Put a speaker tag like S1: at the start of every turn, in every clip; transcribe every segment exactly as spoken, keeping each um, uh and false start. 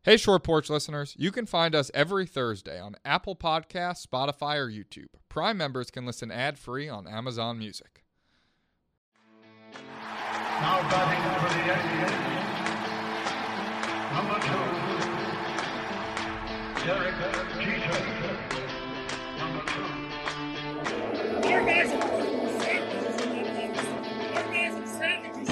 S1: Hey, Short Porch listeners, you can find us every Thursday on Apple Podcasts, Spotify, or YouTube. Prime members can listen ad-free on Amazon Music.
S2: Now batting for the Yankees, number two, Derek Jeter, number two.
S3: Our guys are fucking savages in that box. Our guys are savages.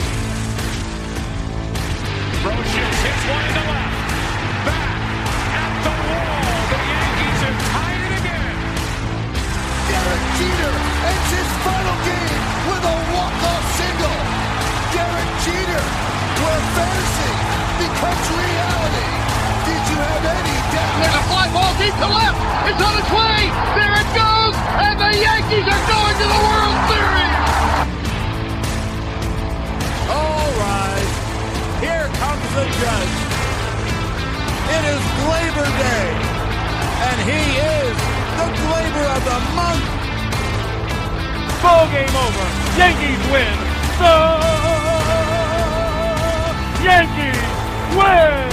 S4: Brosius hits one in the left. Back at the wall. The Yankees have tied it again.
S5: Derek Jeter ends his final game with a walk-off single. Derek Jeter, where fantasy becomes reality. Did you have any doubt?
S6: There's a fly ball deep to left. It's on its way. There it goes. And the Yankees are going to the World Series.
S7: All rise. Here comes the judge. It is Glaber Day. And he is the Glaber of the month.
S4: Ball game over. Yankees win. The Yankees win.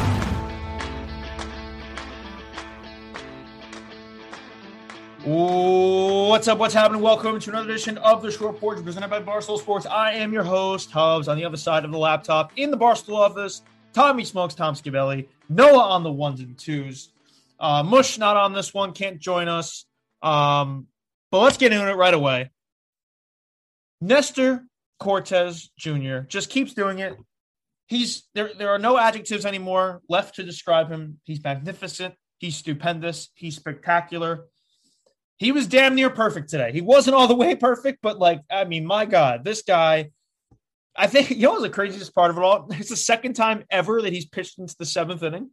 S8: What's up? What's happening? Welcome to another edition of the Short Porch presented by Barstool Sports. I am your host, Hubs, on the other side of the laptop in the Barstool office. Tommy Smokes, Tom Schiavelli, Noah on the ones and twos. Uh, Mush not on this one, can't join us. Um, but let's get into it right away. Nestor Cortes Junior just keeps doing it. He's there. There are no adjectives anymore left to describe him. He's magnificent. He's stupendous. He's spectacular. He was damn near perfect today. He wasn't all the way perfect, but like, I mean, my God, this guy, I think, you know what's the craziest part of it all? It's the second time ever that he's pitched into the seventh inning.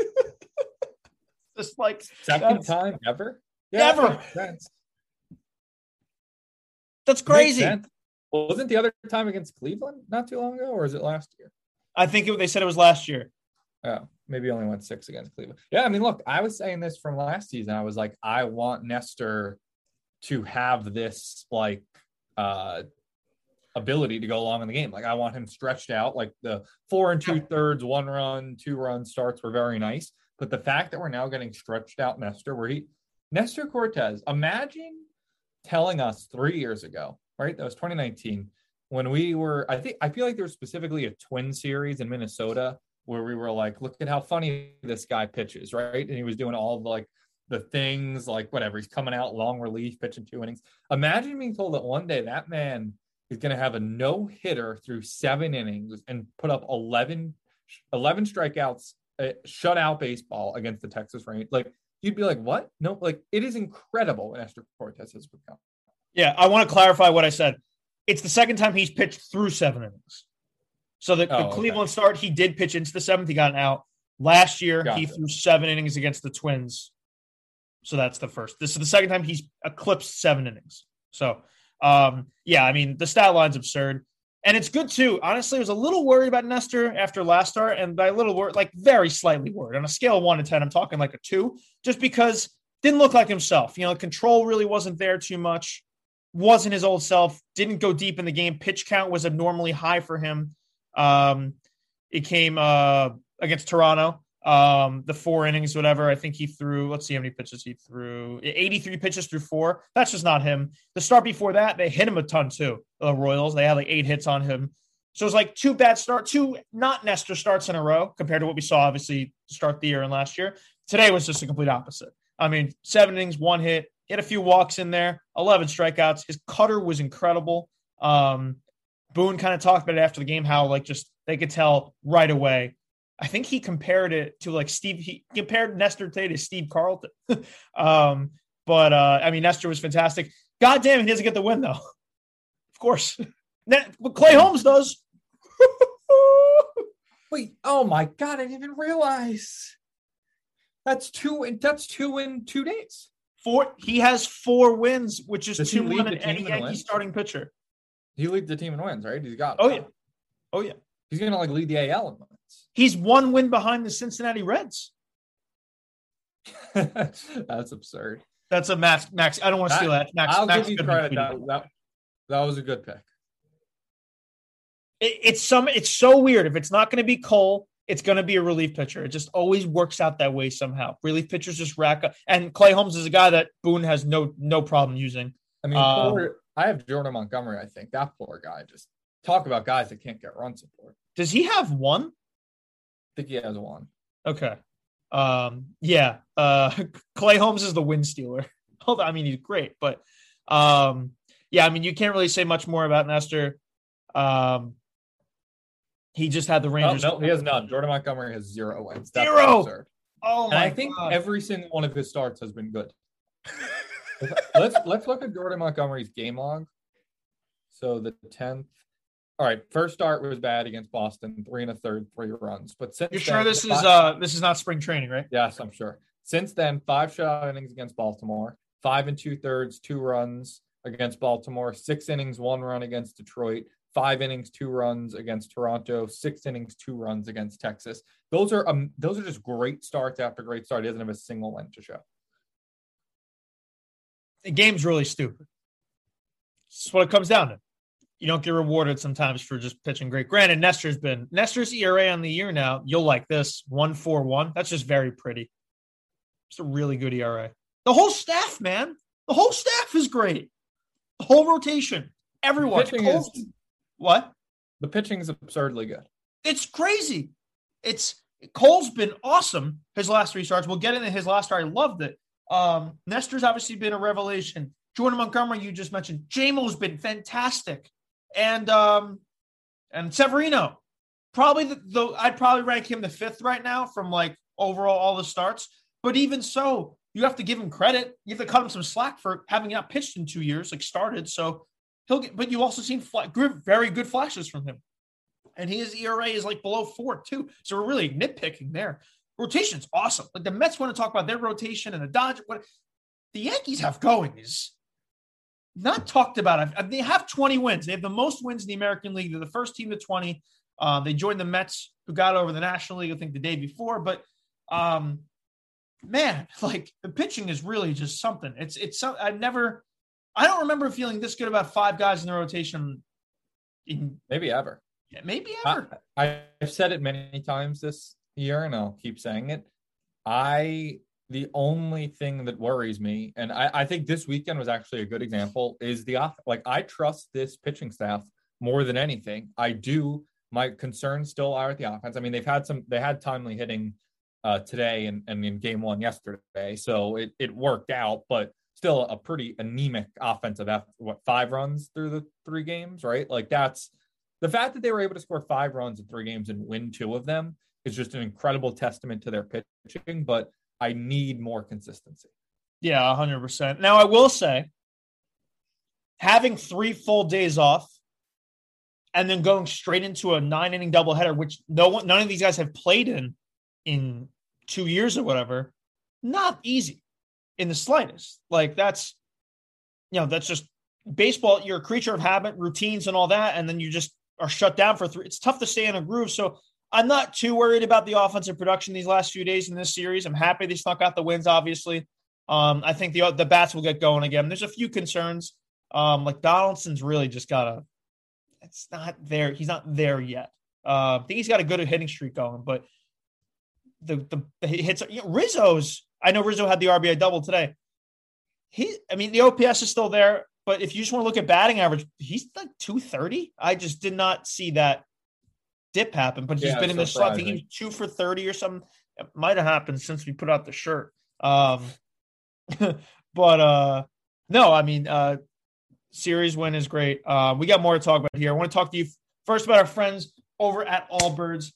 S8: Just like
S1: Second time ever?
S8: Yeah, ever.
S1: That's,
S8: that's crazy.
S1: Well, wasn't the other time against Cleveland not too long ago, or is it last year?
S8: I think it, they said it was last year.
S1: Oh, maybe only went six against Cleveland. Yeah, I mean, look, I was saying this from last season. I was like, I want Nestor to have this, like, uh, ability to go along in the game. Like, I want him stretched out. Like, the four and two-thirds, one-run, two-run starts were very nice. But the fact that we're now getting stretched out Nestor, where he – Nestor Cortes, imagine telling us three years ago, right? That was twenty nineteen, when we were – I think I feel like there was specifically a twin series in Minnesota where we were like, look at how funny this guy pitches, right? And he was doing all the, like, the things, like, whatever. He's coming out, long relief, pitching two innings. Imagine being told that one day that man is going to have a no-hitter through seven innings and put up eleven, eleven strikeouts, uh, shutout baseball against the Texas Rangers. Like, you'd be like, what? No, like, it is incredible what Nestor Cortes has become.
S8: Yeah, I want to clarify what I said. It's the second time he's pitched through seven innings. So the,
S1: oh,
S8: the Cleveland
S1: okay.
S8: start, he did pitch into the seventh. He got an out. Last year,
S1: Gotcha.
S8: he threw seven innings against the Twins. So that's the first. This is the second time he's eclipsed seven innings. So, um, yeah, I mean, the stat line's absurd. And it's good, too. Honestly, I was a little worried about Nestor after last start. And by a little worried, like very slightly worried. On a scale of one to ten, I'm talking like a two. Just because didn't look like himself. You know, control really wasn't there too much. Wasn't his old self. Didn't go deep in the game. Pitch count was abnormally high for him. Um, it came uh, against Toronto, um, the four innings, whatever. I think he threw, let's see how many pitches he threw. eighty-three pitches through four. That's just not him. The start before that, they hit him a ton too. The Royals, they had like eight hits on him. So it's like two bad start, two not Nestor starts in a row compared to what we saw, obviously, to start the year and last year. Today was just a complete opposite. I mean, seven innings, one hit, hit a few walks in there, eleven strikeouts. His cutter was incredible. Um, Boone kind of talked about it after the game, how like just they could tell right away. I think he compared it to like Steve. He compared Nestor today to Steve Carlton. um, but uh, I mean, Nestor was fantastic. God damn, he doesn't get the win though. Of course, but Clay Holmes does.
S1: Wait, oh my God, I didn't even realize. That's two. That's two in two days.
S8: Four. He has four wins, which is
S1: Does
S8: two
S1: he lead
S8: more
S1: the
S8: than any
S1: team in
S8: Yankee
S1: wins?
S8: starting pitcher.
S1: He leads the team in wins, right? He's got it.
S8: Oh yeah, oh yeah.
S1: He's gonna like lead the A L in wins.
S8: He's one win behind the Cincinnati Reds.
S1: That's absurd.
S8: That's a Max. Max. I don't want to steal that. Max.
S1: I'll
S8: Max
S1: give you
S8: Goodman
S1: credit.
S8: tweeted
S1: That, that, that was a good pick.
S8: It, it's some. It's so weird. If it's not going to be Cole, it's going to be a relief pitcher. It just always works out that way somehow. Relief pitchers just rack up. And Clay Holmes is a guy that Boone has no no problem using.
S1: I mean,
S8: Um,
S1: poor, I have Jordan Montgomery, I think. That poor guy. Just talk about guys that can't get run support.
S8: Does he have one?
S1: I think he has one.
S8: Okay. Um, yeah. Uh, Clay Holmes is the win stealer. Hold on. I mean, he's great, but um, yeah, I mean, you can't really say much more about Nestor. Um, he just had the
S1: Oh,
S8: Rangers.
S1: no, he has none. Jordan Montgomery has zero wins. That's
S8: Zero!
S1: absurd.
S8: Oh,
S1: And
S8: my
S1: I think
S8: God.
S1: every single one of his starts has been good. let's let's look at Jordan Montgomery's game log. So the tenth. All right, first start was bad against Boston, three and a third, three runs. But since
S8: You're sure
S1: then,
S8: this is
S1: five-
S8: uh this is not spring training, right?
S1: yes, I'm sure. Since then, five shutout innings against Baltimore, five and two thirds, two runs against Baltimore, six innings, one run against Detroit, five innings, two runs against Toronto, six innings, two runs against Texas. Those are um those are just great starts after great start. He doesn't have a single win to show.
S8: The game's really stupid. That's what it comes down to. You don't get rewarded sometimes for just pitching great. Granted, Nestor's been Nestor's E R A on the year now. You'll like this one four one. That's just very pretty. It's a really good E R A. The whole staff, man. The whole staff is great. The whole rotation. Everyone.
S1: pitching
S8: Cole's-
S1: is-
S8: what?
S1: The pitching is absurdly good.
S8: It's crazy. It's Cole's been awesome his last three starts. We'll get into his last start. I loved it. Um, Nestor's obviously been a revelation. Jordan Montgomery, you just mentioned. J-Mo's been fantastic. And um, and Severino. Probably the, the I'd probably rank him the fifth right now from like overall all the starts. But even so, you have to give him credit. You have to cut him some slack for having not pitched in two years, like started. So he'll get, but you also seen fla- good, very good flashes from him. And his E R A is like below four, too. So we're really nitpicking there. Rotation's awesome. Like the Mets want to talk about their rotation and the Dodgers. What the Yankees have going is not talked about. They have twenty wins. They have the most wins in the American League. They're the first team to twenty. Um, they joined the Mets, who got over the National League, I think, the day before. But um, man, like the pitching is really just something. It's it's. I've never. I don't remember feeling this good about five guys in the rotation. In
S1: Maybe ever.
S8: maybe ever.
S1: I, I've said it many times this year, and I'll keep saying it. I the only thing that worries me, and I, I think this weekend was actually a good example, is the off. Like I trust this pitching staff more than anything. I do. My concerns still are at the offense. I mean, they've had some. They had timely hitting uh, today and, and in game one yesterday, so it it worked out. But still, a pretty anemic offensive effort. What five runs through the three games, right? Like that's. The fact that they were able to score five runs in three games and win two of them is just an incredible testament to their pitching, but I need more consistency.
S8: Yeah, one hundred percent. Now, I will say, having three full days off and then going straight into a nine-inning doubleheader, which no one, none of these guys have played in in two years or whatever, not easy in the slightest. Like, that's, you know, that's just baseball. You're a creature of habit, routines and all that, and then you just are shut down for three. It's tough to stay in a groove. So I'm not too worried about the offensive production these last few days in this series. I'm happy they snuck out the wins, obviously. Um, I think the the bats will get going again. There's a few concerns. Um, like Donaldson's really just got a – it's not there. He's not there yet. Uh, I think he's got a good hitting streak going, but the the, the hits – you know, Rizzo's – I know Rizzo had the R B I double today. He, I mean, the O P S is still there. But if you just want to look at batting average, he's like two thirty. I just did not see that dip happen, but he's
S1: Yeah,
S8: been in the slot. I think he was two for thirty or something. It might have happened since we put out the shirt. Um, but uh, no, I mean, uh, series win is great. Uh, we got more to talk about here. I want to talk to you first about our friends over at Allbirds.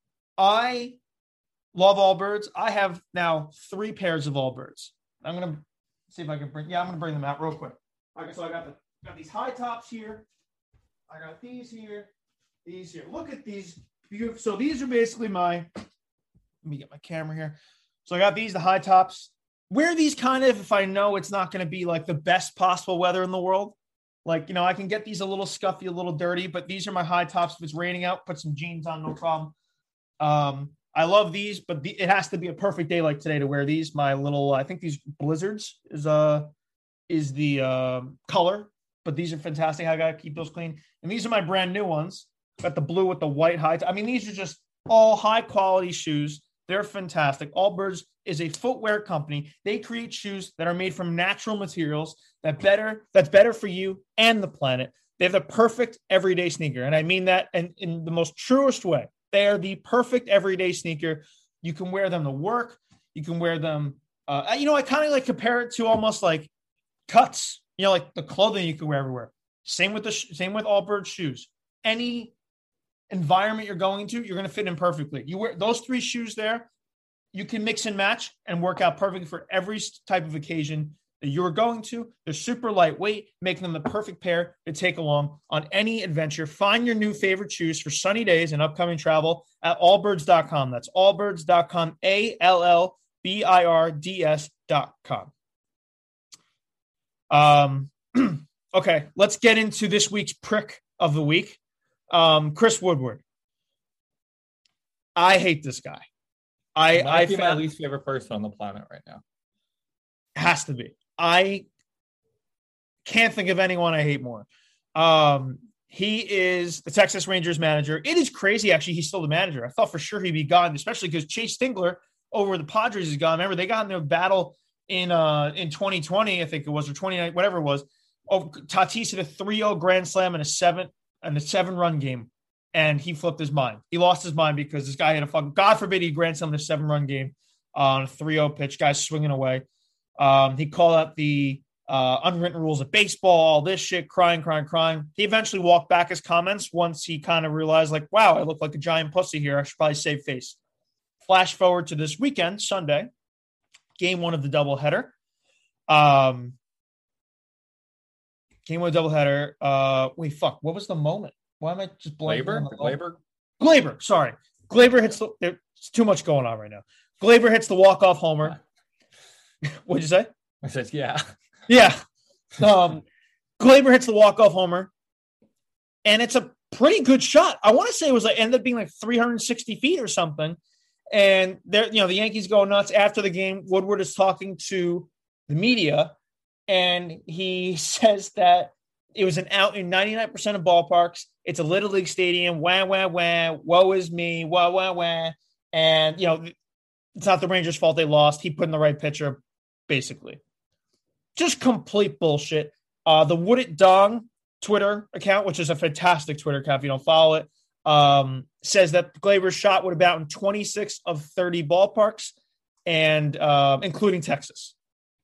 S8: I love Allbirds. I have now three pairs of Allbirds. I'm going to see if I can bring, yeah, I'm going to bring them out real quick. Okay, so I got the got these high tops here. I got these here, these here. Look at these beautiful. So these are basically my. Let me get my camera here. So I got these, the high tops. Wear these kind of if I know it's not going to be like the best possible weather in the world. Like, you know, I can get these a little scuffy, a little dirty, but these are my high tops. If it's raining out, put some jeans on, no problem. Um, I love these, but the, it has to be a perfect day like today to wear these. My little, I think these Blizzards is uh is the uh, color, but these are fantastic. I got to keep those clean. And these are my brand new ones. Got the blue with the white high. T- I mean, these are just all high quality shoes. They're fantastic. Allbirds is a footwear company. They create shoes that are made from natural materials that better that's better for you and the planet. They have the perfect everyday sneaker. And I mean that in, in the most truest way. They are the perfect everyday sneaker. You can wear them to work. You can wear them. Uh, you know, I kind of like compare it to almost like cuts, you know, like the clothing you can wear everywhere. Same with the, sh- same with Allbirds shoes. Any environment you're going to, you're going to fit in perfectly. You wear those three shoes there, you can mix and match and work out perfectly for every type of occasion that you're going to. They're super lightweight, making them the perfect pair to take along on any adventure. Find your new favorite shoes for sunny days and upcoming travel at allbirds dot com. That's allbirds dot com, A L L B I R D S dot com. Um, okay, let's get into this week's prick of the week. Um, Chris Woodward. I hate this guy. I,
S1: He might
S8: I
S1: be
S8: found,
S1: my least favorite person on the planet right now.
S8: has to be. I can't think of anyone I hate more. Um, he is the Texas Rangers manager. It is crazy, actually. He's still the manager. I thought for sure he'd be gone, especially because Chase Stingler over the Padres is gone. Remember, they got in their battle in uh in twenty twenty, I think it was, or twenty-nine, whatever it was. Oh, Tatis hit a three oh grand slam in a seven and a seven run game, and he flipped his mind. He lost his mind because this guy had a fucking, God forbid, he grand slam in a seven run game on a three oh pitch. Guys swinging away. Um, he called out the uh, unwritten rules of baseball, all this shit, crying, crying, crying. He eventually walked back his comments once he kind of realized, like, wow, I look like a giant pussy here. I should probably save face. Flash forward to this weekend, Sunday, game one of the doubleheader. Um, game one of the doubleheader. Uh, wait, fuck. What was the moment? Why am I just blanking?
S1: Glaber?
S8: on the-
S1: Glaber?
S8: Glaber, sorry. Glaber hits the – there's too much going on right now. Glaber hits the walk-off homer. What'd you say?
S1: I said, yeah.
S8: Yeah. Um, Glaber hits the walk-off homer, and it's a pretty good shot. I want to say it was like ended up being like three hundred sixty feet or something. And they're, you know, the Yankees go nuts after the game. Woodward is talking to the media, and he says that it was an out in ninety-nine percent of ballparks. It's a Little League stadium. Wah, wah, wah. Woe is me. Wah, wah, wah. And, you know, it's not the Rangers' fault they lost. He put in the right pitcher, basically. Just complete bullshit. Uh, the Would It Dong Twitter account, which is a fantastic Twitter account if you don't follow it, um, says that Glaber's shot would have been out in twenty-six of thirty ballparks, and uh, including Texas.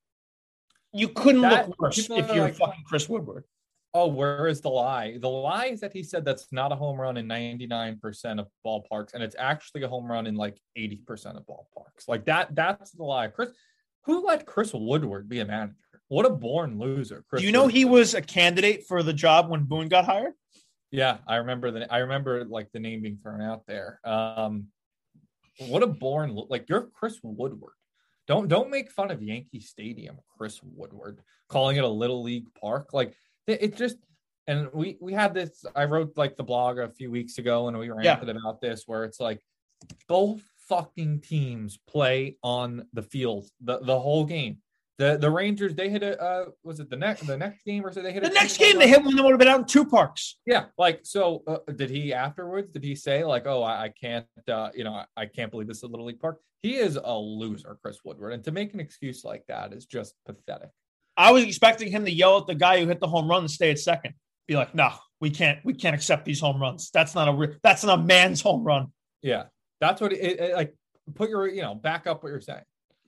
S8: You couldn't
S1: That-
S8: look worse
S1: people
S8: if
S1: are
S8: you're
S1: like-
S8: fucking Chris Woodward.
S1: Oh, where is the lie? The lie is that he said that's not a home run in ninety-nine percent of ballparks, and it's actually a home run in like eighty percent of ballparks. Like that, that's the lie. Chris, who let Chris Woodward be a manager? What a born loser. Chris
S8: Do you know
S1: Woodward.
S8: he was a candidate for the job when Boone got hired?
S1: Yeah, I remember the I remember like the name being thrown out there. Um, what a born like you're Chris Woodward. Don't don't make fun of Yankee Stadium, Chris Woodward, calling it a Little League park. Like it, it just and we we had this. I wrote like the blog a few weeks ago, and we ranted
S8: Yeah.
S1: about this, where it's like both fucking teams play on the field the the whole game. The the Rangers, they hit a uh, was it the next the next game or so they hit
S8: The
S1: a
S8: next game they hit one that would have been out in two parks.
S1: yeah, like so. Uh, did he afterwards? Did he say like, "Oh, I, I can't, uh, you know, I, I can't believe this is a Little League park"? He is a loser, Chris Woodward, and to make an excuse like that is just pathetic.
S8: I was expecting him to yell at the guy who hit the home run and stay at second. Be like, "No, we can't. We can't accept these home runs. That's not a. Re- that's not a man's home run."
S1: Yeah, that's what it, it like. Put your, you know, back up what you're saying.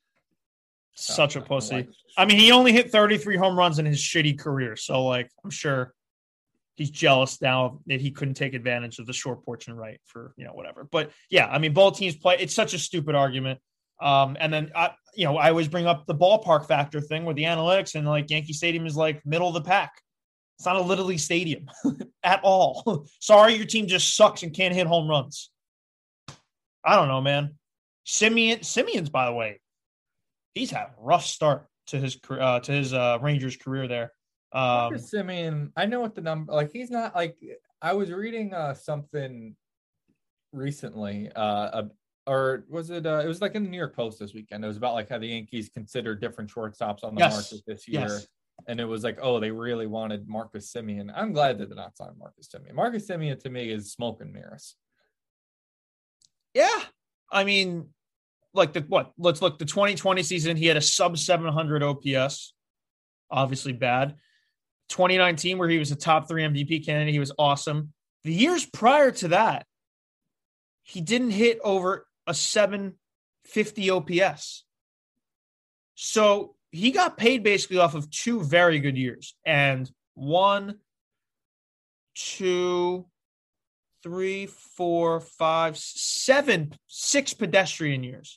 S8: Such a
S1: Uh,
S8: pussy.
S1: like-
S8: I mean, he only hit thirty-three home runs in his shitty career, so like, I'm sure he's jealous now that he couldn't take advantage of the short porch and right for, you know, whatever. But yeah, I mean, both teams play. It's such a stupid argument. Um, and then I, you know, I always bring up the ballpark factor thing with the analytics, and like Yankee Stadium is like middle of the pack. It's not a Little League stadium at all. Sorry, your team just sucks and can't hit home runs. I don't know, man. Simeon, Simeon's, by the way, he's had a rough start to his uh, to his uh, Rangers career there. Um,
S1: Marcus Simeon, I know what the number like. He's not like I was reading uh, something recently, uh, or was it? Uh, it was like in the New York Post this weekend. It was about like how the Yankees consider different shortstops on the
S8: Yes.
S1: market this year.
S8: Yes.
S1: And it was like, oh, they really wanted Marcus Simeon. I'm glad they did not sign Marcus Simeon. Marcus Simeon to me is smoke and mirrors.
S8: Yeah. I mean, like the what? Let's look. The twenty twenty season, he had a sub seven hundred O P S. Obviously bad. twenty nineteen, where he was a top three M V P candidate, he was awesome. The years prior to that, he didn't hit over a seven fifty O P S. So he got paid basically off of two very good years. And one, two, three, four, five, seven, six pedestrian years.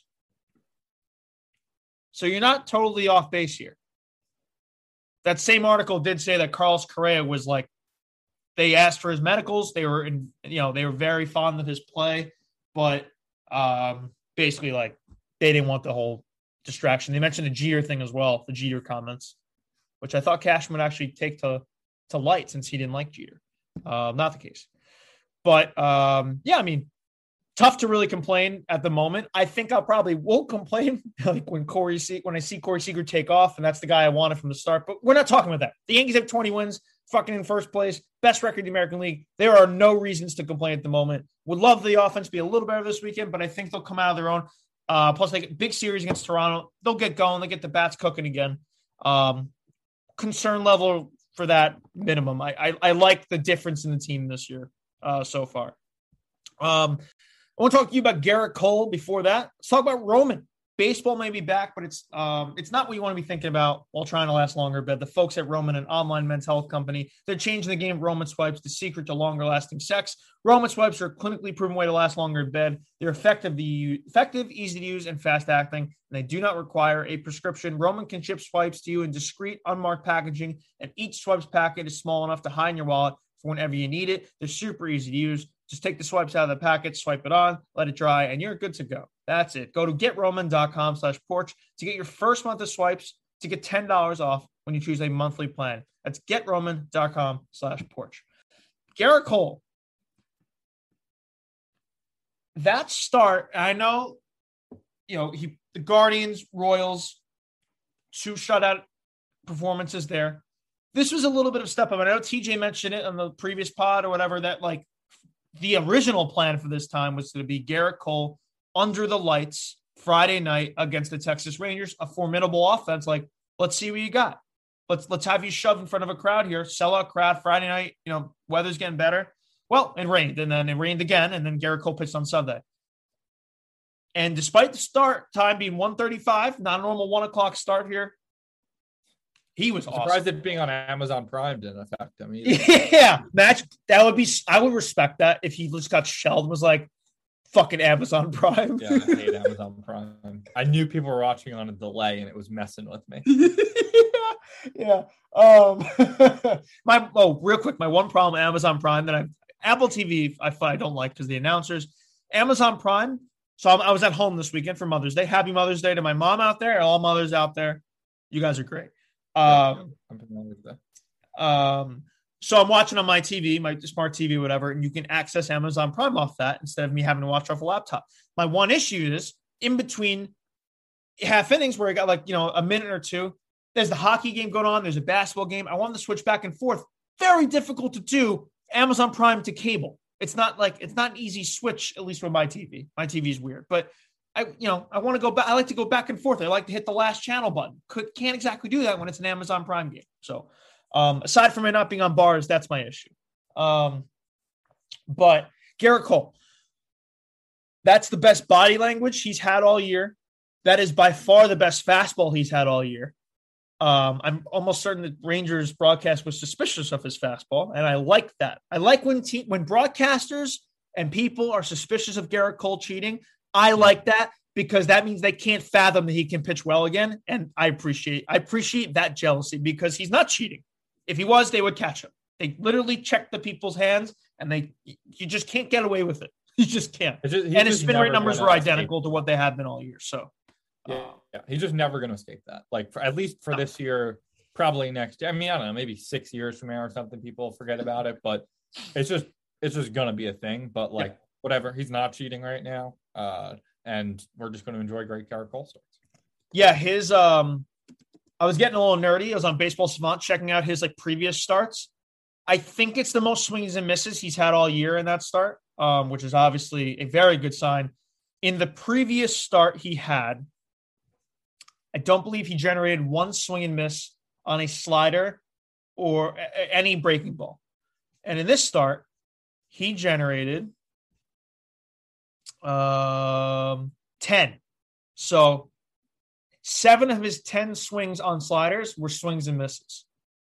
S8: So you're not totally off base here. That same article did say that Carlos Correa was like, they asked for his medicals. They were in, you know, they were very fond of his play, but um, basically like they didn't want the whole distraction. They mentioned the Jeter thing as well, the Jeter comments, which I thought Cashman would actually take to, to light since he didn't like Jeter. Uh, not the case. But um, yeah, I mean, tough to really complain at the moment. I think I'll probably will complain like when Corey Se- when I see Corey Seager take off, and that's the guy I wanted from the start. But we're not talking about that. The Yankees have twenty wins, fucking in first place, best record in the American League. There are no reasons to complain at the moment. Would love the offense to be a little better this weekend, but I think they'll come out of their own. Uh, plus, they get big series against Toronto. They'll get going. They get the bats cooking again. Um, concern level for that minimum. I, I I like the difference in the team this year uh, so far. Um, I want to talk to you about Garrett Cole before that. Let's talk about Roman. Baseball may be back, but it's um, it's not what you want to be thinking about while trying to last longer. But the folks at Roman, an online men's health company, they're changing the game of Roman swipes, the secret to longer lasting sex. Roman swipes are a clinically proven way to last longer in bed. They're effective, the effective, easy to use, and fast acting. And they do not require a prescription. Roman can ship swipes to you in discreet, unmarked packaging, and each swipes packet is small enough to hide in your wallet for whenever you need it. They're super easy to use. Just take the swipes out of the packet, swipe it on, let it dry, and you're good to go. That's it. Go to getroman.com slash porch to get your first month of swipes to get ten dollars off when you choose a monthly plan. That's getroman.com slash porch. Garrett Cole. That start, I know, you know, he the Guardians, Royals, two shutout performances there. This was a little bit of a step up. I know T J mentioned it on the previous pod or whatever, that like the original plan for this time was to be Garrett Cole under the lights Friday night against the Texas Rangers, a formidable offense. Like, let's see what you got. Let's let's have you shove in front of a crowd here, sellout crowd Friday night. You know, weather's getting better. Well, it rained, and then it rained again, and then Garrett Cole pitched on Sunday. And despite the start time being one thirty-five, not a normal one o'clock start here, he was
S1: I'm
S8: awesome.
S1: surprised it being on Amazon Prime didn't affect him either.
S8: Yeah, match that would be. I would respect that if he just got shelled and was like, "Fucking Amazon Prime."
S1: Yeah, I hate Amazon Prime. I knew people were watching on a delay, and it was messing with me.
S8: yeah. Um. my oh, real quick, my one problem with Amazon Prime that I Apple T V I, I don't like because the announcers. Amazon Prime. So I'm, I was at home this weekend for Mother's Day. Happy Mother's Day to my mom out there, all mothers out there. You guys are great. Um,
S1: I'm familiar with that.
S8: Um, so I'm watching on my T V, my smart T V, whatever, and you can access Amazon Prime off that instead of me having to watch off a laptop. My one issue is in between half innings where I got like, you know, a minute or two, there's the hockey game going on. There's a basketball game. I wanted to switch back and forth. Very difficult to do Amazon Prime to cable. It's not like, it's not an easy switch, at least with my T V. My T V is weird, but I, you know, I want to go back. I like to go back and forth. I like to hit the last channel button. Could, can't exactly do that when it's an Amazon Prime game. So um, aside from it not being on bars, that's my issue. Um, but Garrett Cole, that's the best body language he's had all year. That is by far the best fastball he's had all year. Um, I'm almost certain that Rangers broadcast was suspicious of his fastball, and I like that. I like when te- when broadcasters and people are suspicious of Garrett Cole cheating. I like that because that means they can't fathom that he can pitch well again. And I appreciate, I appreciate that jealousy because he's not cheating. If he was, they would catch him. They literally check the people's hands and they, you just can't get away with it. You just can't.
S1: Just,
S8: and his spin rate numbers were identical to what they have been all year. So
S1: yeah, uh, yeah. he's just never going to escape that. Like for, at least for no. this year, probably next year. I mean, I don't know, maybe six years from now or something, people forget about it, but it's just, it's just going to be a thing, but like, yeah. whatever. He's not cheating right now. Uh, and we're just going to enjoy great Garrett Cole starts.
S8: Yeah, his um, I was getting a little nerdy. I was on Baseball Savant checking out his like previous starts. I think it's the most swings and misses he's had all year in that start, um, which is obviously a very good sign. In the previous start he had, I don't believe he generated one swing and miss on a slider or a- any breaking ball. And in this start, he generated um, ten. So seven of his ten swings on sliders were swings and misses.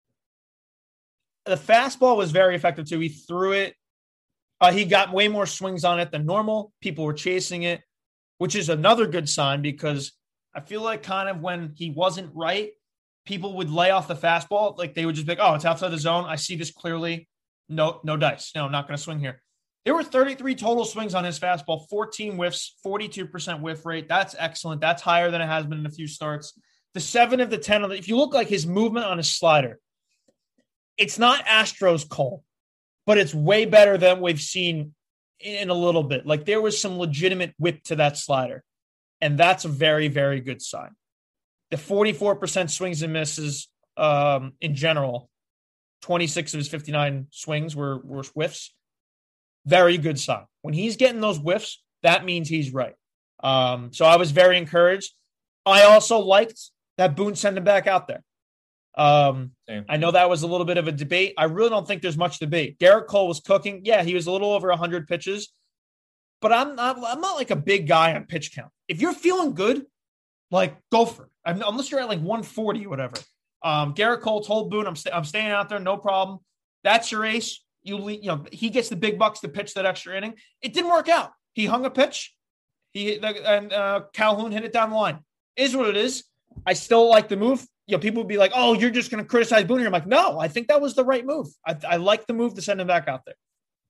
S8: The fastball was very effective too. He threw it. Uh, he got way more swings on it than normal. People were chasing it, which is another good sign because I feel like kind of when he wasn't right, people would lay off the fastball. Like they would just be like, oh, it's outside the zone. I see this clearly. No, no dice. No, I'm not going to swing here. There were thirty-three total swings on his fastball, fourteen whiffs, forty-two percent whiff rate. That's excellent. That's higher than it has been in a few starts. The seven of the ten, on the, if you look like his movement on his slider, it's not Astros Cole, but it's way better than we've seen in a little bit. Like there was some legitimate whip to that slider, and that's a very, very good sign. The forty-four percent swings and misses um, in general, twenty-six of his fifty-nine swings were, were whiffs. Very good sign. When he's getting those whiffs, that means he's right. Um, so I was very encouraged. I also liked that Boone sent him back out there. Um, I know that was a little bit of a debate. I really don't think there's much debate. Garrett Cole was cooking. Yeah, he was a little over one hundred pitches. But I'm not, I'm not like a big guy on pitch count. If you're feeling good, like, go for it. I'm, unless you're at like one forty or whatever. Um, Garrett Cole told Boone, I'm, st- I'm staying out there, no problem. That's your ace. You, you know, he gets the big bucks to pitch that extra inning. It didn't work out. He hung a pitch. He and uh, Calhoun hit it down the line. Is what it is. I still like the move. You know, people would be like, "Oh, you're just going to criticize Boone." I'm like, no, I think that was the right move. I, I like the move to send him back out there.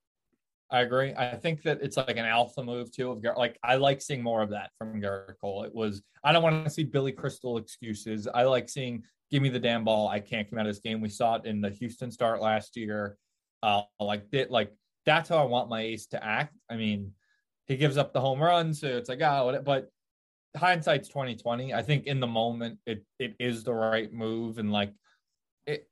S1: I agree. I think that it's like an alpha move too. Of like, I like seeing more of that from Garrett Cole. It was. I don't want to see Billy Crystal excuses. I like seeing, give me the damn ball. I can't come out of this game. We saw it in the Houston start last year. Uh, like it, like that's how I want my ace to act. I mean, he gives up the home run, so it's like, oh, but hindsight's twenty twenty. I think in the moment, it it is the right move, and like it,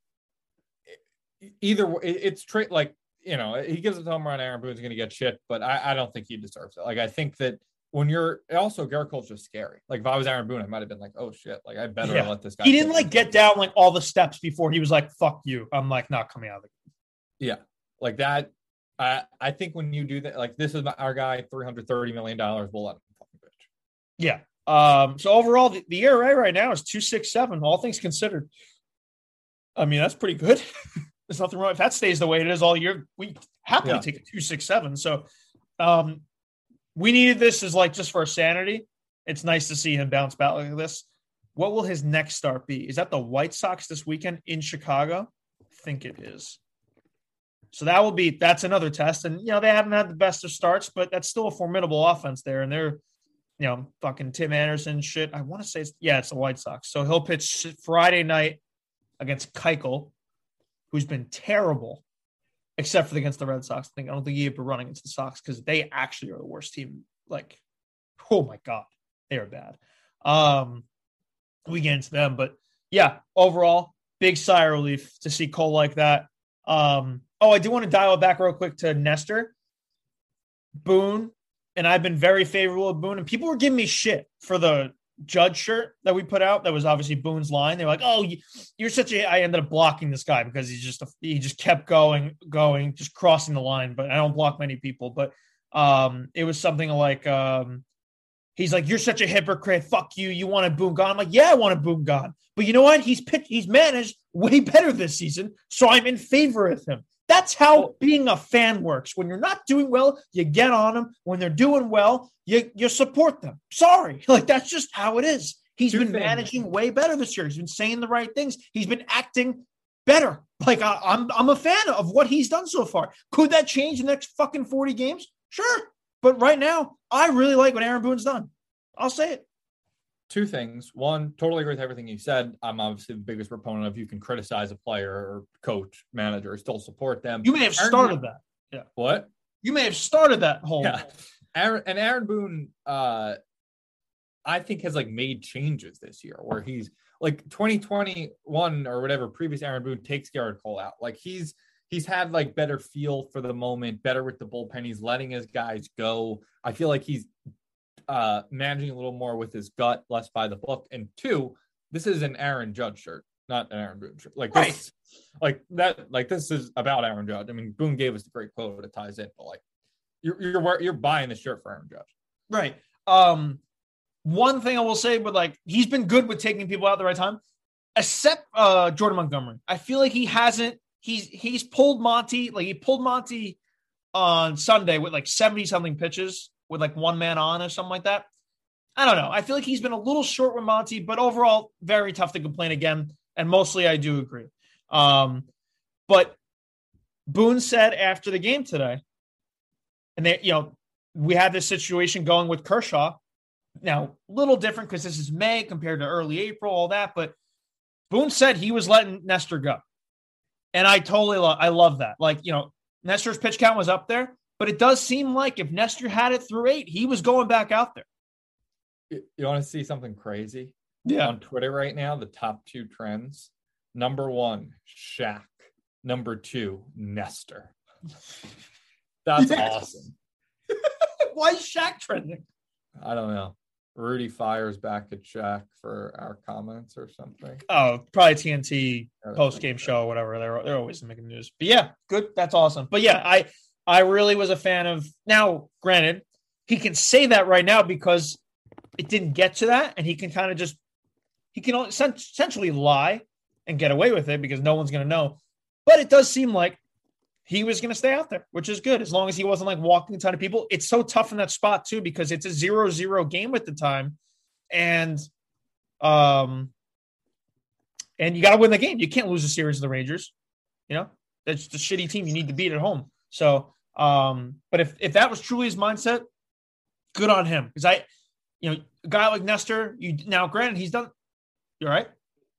S1: it either it, it's tra- like you know he gives up the home run. Aaron Boone's going to get shit, but I, I don't think he deserves it. Like I think that when you're also Garrett Cole's just scary. Like if I was Aaron Boone, I might have been like, oh shit, like I better yeah. let this guy.
S8: He didn't like get down like all the steps before he was like, fuck you. I'm like not coming out of the game.
S1: Yeah, like that. I I think when you do that, like this is our guy, three hundred thirty million dollars. We'll let him fucking pitch.
S8: Yeah. Um. So overall, the, the E R A right now is two six seven. All things considered, I mean that's pretty good. There's nothing wrong if that stays the way it is all year. We happily yeah. take a two six seven. So, um, we needed this as like just for sanity. It's nice to see him bounce back like this. What will his next start be? Is that the White Sox this weekend in Chicago? I think it is. So that will be, that's another test. And, you know, they haven't had the best of starts, but that's still a formidable offense there. And they're, you know, fucking Tim Anderson shit. I want to say, it's, yeah, it's the White Sox. So he'll pitch Friday night against Keuchel, who's been terrible, except for against the Red Sox. I think I don't think he ever run against the Sox because they actually are the worst team. Like, oh my God, they are bad. Um, we get into them, but yeah, overall, big sigh of relief to see Cole like that. Um, oh, I do want to dial it back real quick to Nestor. Boone, and I've been very favorable of Boone, and people were giving me shit for the Judge shirt that we put out. That was obviously Boone's line. They're like, "Oh, you're such a." I ended up blocking this guy because he's just a, he just kept going, going, just crossing the line. But I don't block many people. But um, it was something like, um, he's like, "You're such a hypocrite. Fuck you. You wanted Boone gone." I'm like, "Yeah, I wanted Boone gone." But you know what? He's pitched, he's managed way better this season, so I'm in favor of him. That's how being a fan works. When you're not doing well, you get on them. When they're doing well, you you support them. Sorry. Like, that's just how it is. He's Two been things. managing way better this year. He's been saying the right things. He's been acting better. Like, I, I'm I'm a fan of what he's done so far. Could that change the next fucking forty games? Sure. But right now, I really like what Aaron Boone's done. I'll say it.
S1: Two things. One, totally agree with everything you said. I'm obviously the biggest proponent of you can criticize a player or coach, manager, still support them.
S8: You may have
S1: Aaron
S8: started
S1: Boone,
S8: that. Yeah.
S1: What?
S8: You may have started that whole.
S1: Yeah. Aaron, and Aaron Boone, uh, I think has like made changes this year where he's like twenty twenty-one or whatever previous Aaron Boone takes Garrett Cole out. Like he's he's had like better feel for the moment, better with the bullpen. He's letting his guys go. I feel like he's uh, managing a little more with his gut, less by the book. And two, this is an Aaron Judge shirt, not an Aaron Boone shirt. Like this,
S8: Right.
S1: like that, like this is about Aaron Judge. I mean, Boone gave us the great quote that ties in, but like you're you're you're buying the shirt for Aaron Judge.
S8: Right. Um, one thing I will say, but like he's been good with taking people out at the right time, except uh, Jordan Montgomery. I feel like he hasn't. He's he's pulled Monty, like he pulled Monty on Sunday with like seventy something pitches with like one man on or something like that. I don't know. I feel like he's been a little short with Monty, but overall very tough to complain again. And mostly I do agree. Um, but Boone said after the game today, and they, you know, we had this situation going with Kershaw. Now, a little different because this is May compared to early April, all that. But Boone said he was letting Nestor go. And I totally love, I love that. Like, you know, Nestor's pitch count was up there, but it does seem like if Nestor had it through eight, he was going back out there.
S1: You, you want to see something crazy?
S8: Yeah.
S1: On Twitter right now, the top two trends. Number one, Shaq. Number two, Nestor. That's
S8: Yes.
S1: awesome.
S8: Why is Shaq trending?
S1: I don't know. Rudy fires back at Shaq for our comments or something.
S8: Oh, probably T N T
S1: Yeah,
S8: post game show or whatever. They're they're always making news. But yeah, good. That's awesome. But yeah, I I really was a fan of. Now, granted, he can say that right now because it didn't get to that, and he can kind of just he can essentially lie and get away with it because no one's going to know. But it does seem like he was going to stay out there, which is good as long as he wasn't like walking a ton of people. It's so tough in that spot too because it's a zero zero game at the time, and um, and you got to win the game. You can't lose a series to the Rangers. You know, that's the shitty team you need to beat at home. So, um, but if if that was truly his mindset, good on him because I, you know, a guy like Nestor. You now, granted, he's done. You all right?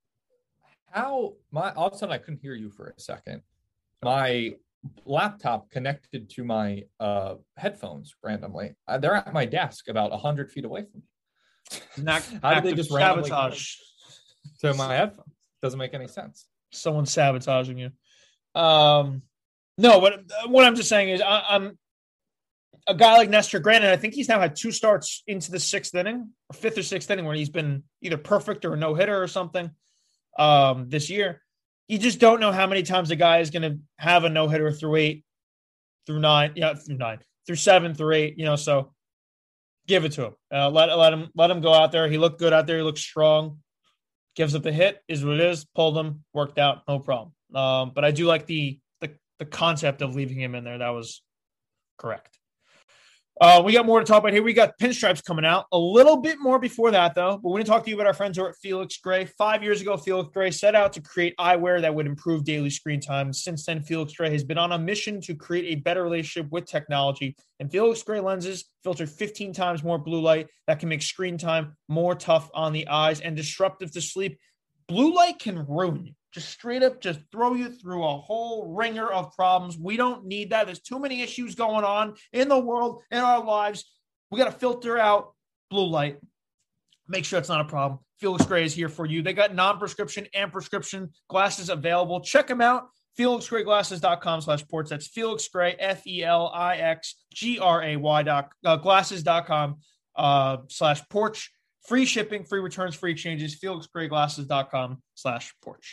S1: How my all of a sudden I couldn't hear you for a second. My laptop connected to my uh, headphones randomly. Uh, they're at my desk about one hundred feet away from me.
S8: Not
S1: How did they just randomly
S8: sabotage
S1: to my headphones? Doesn't make any sense.
S8: someone sabotaging you. Um, no, but what I'm just saying is I, I'm a guy like Nestor. Granted, I think he's now had two starts into the sixth inning or fifth or sixth inning where he's been either perfect or a no hitter or something um, this year. You just don't know how many times a guy is going to have a no hitter through eight, through nine, yeah, through nine, through seven, through eight. You know, so give it to him. Uh, let let him let him go out there. He looked good out there. He looked strong. Gives up the hit, is what it is. Pulled him, worked out, no problem. Um, but I do like the the the concept of leaving him in there. That was correct. Uh, we got more to talk about here. We got pinstripes coming out. A little bit more before that, though. But we're going to talk to you about our friends who are at Felix Gray. Five years ago, Felix Gray set out to create eyewear that would improve daily screen time. Since then, Felix Gray has been on a mission to create a better relationship with technology. And Felix Gray lenses filter fifteen times more blue light that can make screen time more tough on the eyes and disruptive to sleep. Blue light can ruin you. Just straight up, just throw you through a whole ringer of problems. We don't need that. There's too many issues going on in the world, in our lives. We got to filter out blue light. Make sure it's not a problem. Felix Gray is here for you. They got non-prescription and prescription glasses available. Check them out. felix gray glasses dot com slash porch. That's Felix Gray, F E L I X G R A Y dot uh, glasses dot com uh, slash porch. Free shipping, free returns, free exchanges. felix gray glasses dot com slash porch.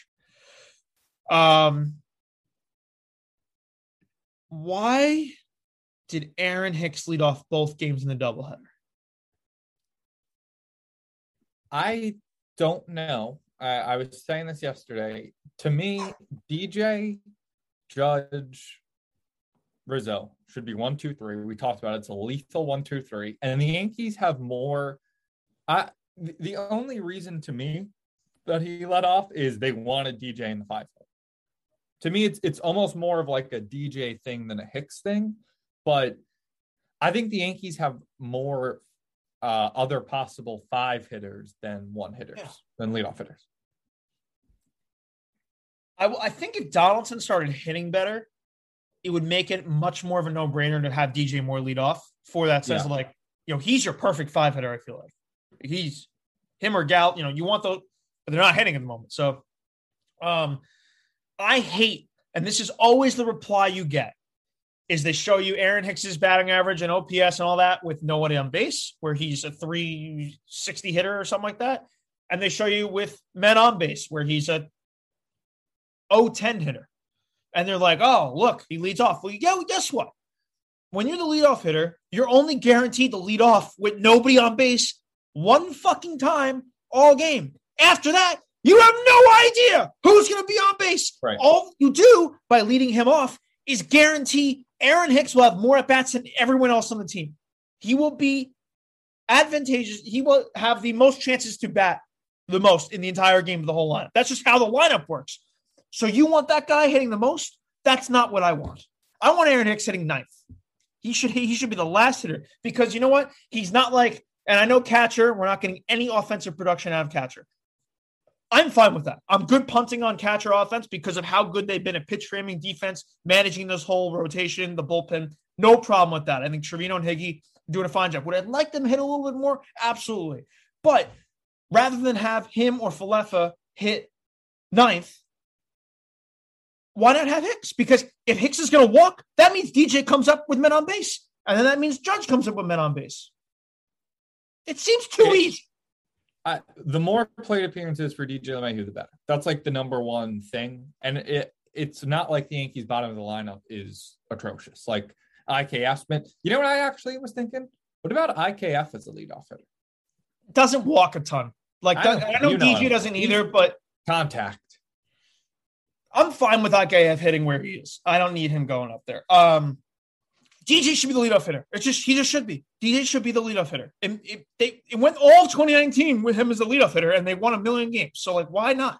S8: Um, why did Aaron Hicks lead off both games in the doubleheader?
S1: I don't know. I, I was saying this yesterday. To me, D J, Judge, Rizzo should be one, two, three. We talked about it. It's a lethal one, two, three. And the Yankees have more. I the, the only reason to me that he let off is they wanted D J in the five hole. To me, it's it's almost more of like a D J thing than a Hicks thing. But I think the Yankees have more uh, other possible five hitters than one hitters, yeah. than leadoff hitters.
S8: I, I think if Donaldson started hitting better, it would make it much more of a no-brainer to have D J Moore lead off for that sense yeah. of like, you know, he's your perfect five hitter, I feel like. He's him or Gal, you know, you want those, but they're not hitting at the moment. So um, I hate, and this is always the reply you get. is they show you Aaron Hicks's batting average and O P S and all that with nobody on base, where he's a three sixty hitter or something like that. And they show you with men on base, where he's a oh ten hitter. And they're like, oh, look, he leads off. Well, yeah, well, guess what? When you're the leadoff hitter, you're only guaranteed to lead off with nobody on base one fucking time all game. After that, you have no idea who's going to be on base.
S1: Right.
S8: All you do by leading him off is guarantee Aaron Hicks will have more at-bats than everyone else on the team. He will be advantageous. He will have the most chances to bat the most in the entire game of the whole lineup. That's just how the lineup works. So you want that guy hitting the most? That's not what I want. I want Aaron Hicks hitting ninth. He should he should be the last hitter, because you know what? He's not like, and I know catcher, we're not getting any offensive production out of catcher. I'm fine with that. I'm good punting on catcher offense because of how good they've been at pitch framing, defense, managing this whole rotation, the bullpen. No problem with that. I think Trevino and Higgy are doing a fine job. Would I like them to hit a little bit more? Absolutely. But rather than have him or Falefa hit ninth, why not have Hicks? Because if Hicks is going to walk, that means D J comes up with men on base. And then that means Judge comes up with men on base. It seems too
S1: it,
S8: easy.
S1: I, the more plate appearances for D J LeMahieu, the better. That's like the number one thing. And it it's not like the Yankees' bottom of the lineup is atrocious. Like I K F's been, you know what I actually was thinking? What about I K F as a leadoff hitter?
S8: Doesn't walk a ton. Like
S1: I,
S8: I know,
S1: you know
S8: D J doesn't either, but
S1: contact.
S8: I'm fine with I K F hitting where he is. I don't need him going up there. Um, D J should be the leadoff hitter. It's just he just should be. D J should be the leadoff hitter. And it, they it went all of twenty nineteen with him as the leadoff hitter, and they won a million games. So like, why not?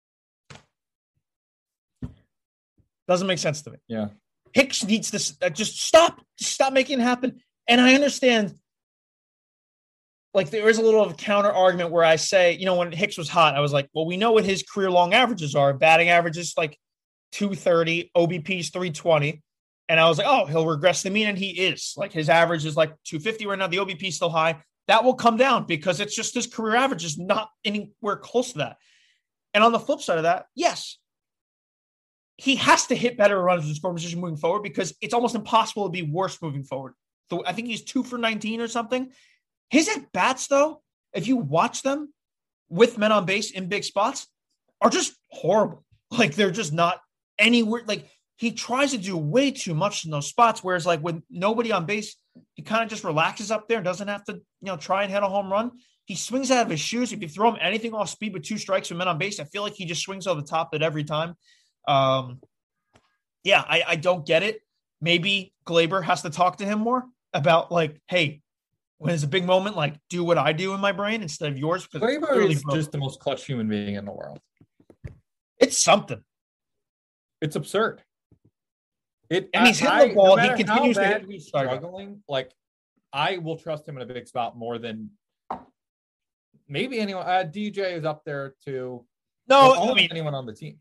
S8: Doesn't make sense to me.
S1: Yeah,
S8: Hicks needs this. Uh, just stop. Just stop making it happen. And I understand. Like there is a little of a counter argument where I say, you know, when Hicks was hot, I was like, well, we know what his career long averages are. Batting averages like two thirty, O B P's three twenty. And I was like, oh, he'll regress the mean. And he is. Like his average is like two fifty right now. The O B P is still high. That will come down because it's just his career average is not anywhere close to that. And on the flip side of that, yes, he has to hit better runs in scoring position moving forward because it's almost impossible to be worse moving forward. So I think he's two for nineteen or something. His at-bats, though, if you watch them with men on base in big spots, are just horrible. Like, they're just not anywhere. Like, he tries to do way too much in those spots, whereas, like, with nobody on base, he kind of just relaxes up there and doesn't have to, you know, try and hit a home run. He swings out of his shoes. If you throw him anything off speed with two strikes with men on base, I feel like he just swings over the top of it every time. Um, yeah, I, I don't get it. Maybe Glaber has to talk to him more about, like, hey, when it's a big moment, like do what I do in my brain instead of yours.
S1: Glaber is just the most clutch human being in the world.
S8: It's something.
S1: It's absurd. It
S8: and he's hitting
S1: I,
S8: the ball.
S1: No
S8: he continues to hit.
S1: He's struggling. Like I will trust him in a big spot more than maybe anyone. Uh, D J is up there too.
S8: No,
S1: I
S8: mean
S1: anyone on the team.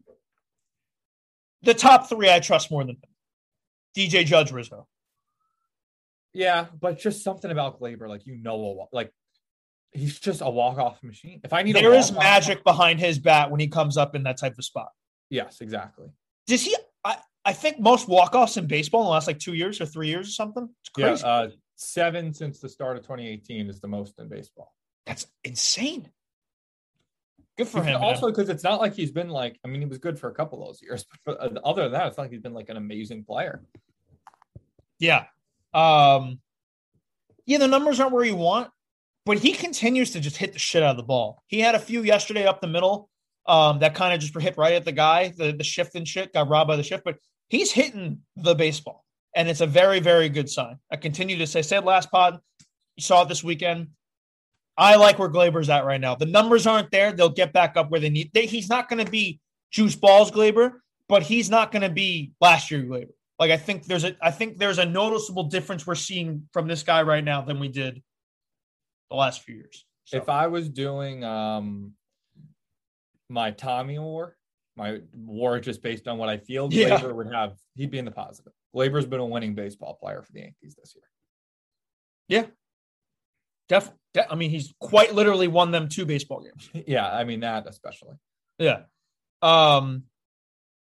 S8: The top three I trust more than him. D J, Judge, Rizzo.
S1: Yeah, but just something about Glaber, like you know, like he's just a walk-off machine. If I need,
S8: there is magic behind his bat when he comes up in that type of spot.
S1: Yes, exactly.
S8: Does he? I, I think most walk-offs in baseball in the last like two years or three years or something. It's crazy.
S1: Yeah, uh, seven since the start of twenty eighteen is the most in baseball.
S8: That's insane. Good for
S1: because
S8: him.
S1: Also, because it's not like he's been like. I mean, he was good for a couple of those years, but for, other than that, it's not like he's been like an amazing player.
S8: Yeah. Um, yeah, the numbers aren't where you want, but he continues to just hit the shit out of the ball. He had a few yesterday up the middle um, that kind of just hit right at the guy. The, the shift and shit got robbed by the shift, but he's hitting the baseball, and it's a very, very good sign. I continue to say, said last pod, you saw it this weekend. I like where Glaber's at right now. The numbers aren't there. They'll get back up where they need. They, he's not going to be juice balls Glaber, but he's not going to be last year Glaber. Like I think there's a, I think there's a noticeable difference we're seeing from this guy right now than we did the last few years. So.
S1: If I was doing um, my Tommy war, my war just based on what I feel,
S8: yeah.
S1: Glaber would have, he'd be in the positive. Glaber's been a winning baseball player for the Yankees this year.
S8: Yeah, definitely. De- I mean, he's quite literally won them two baseball games.
S1: Yeah, I mean that especially.
S8: Yeah. Um.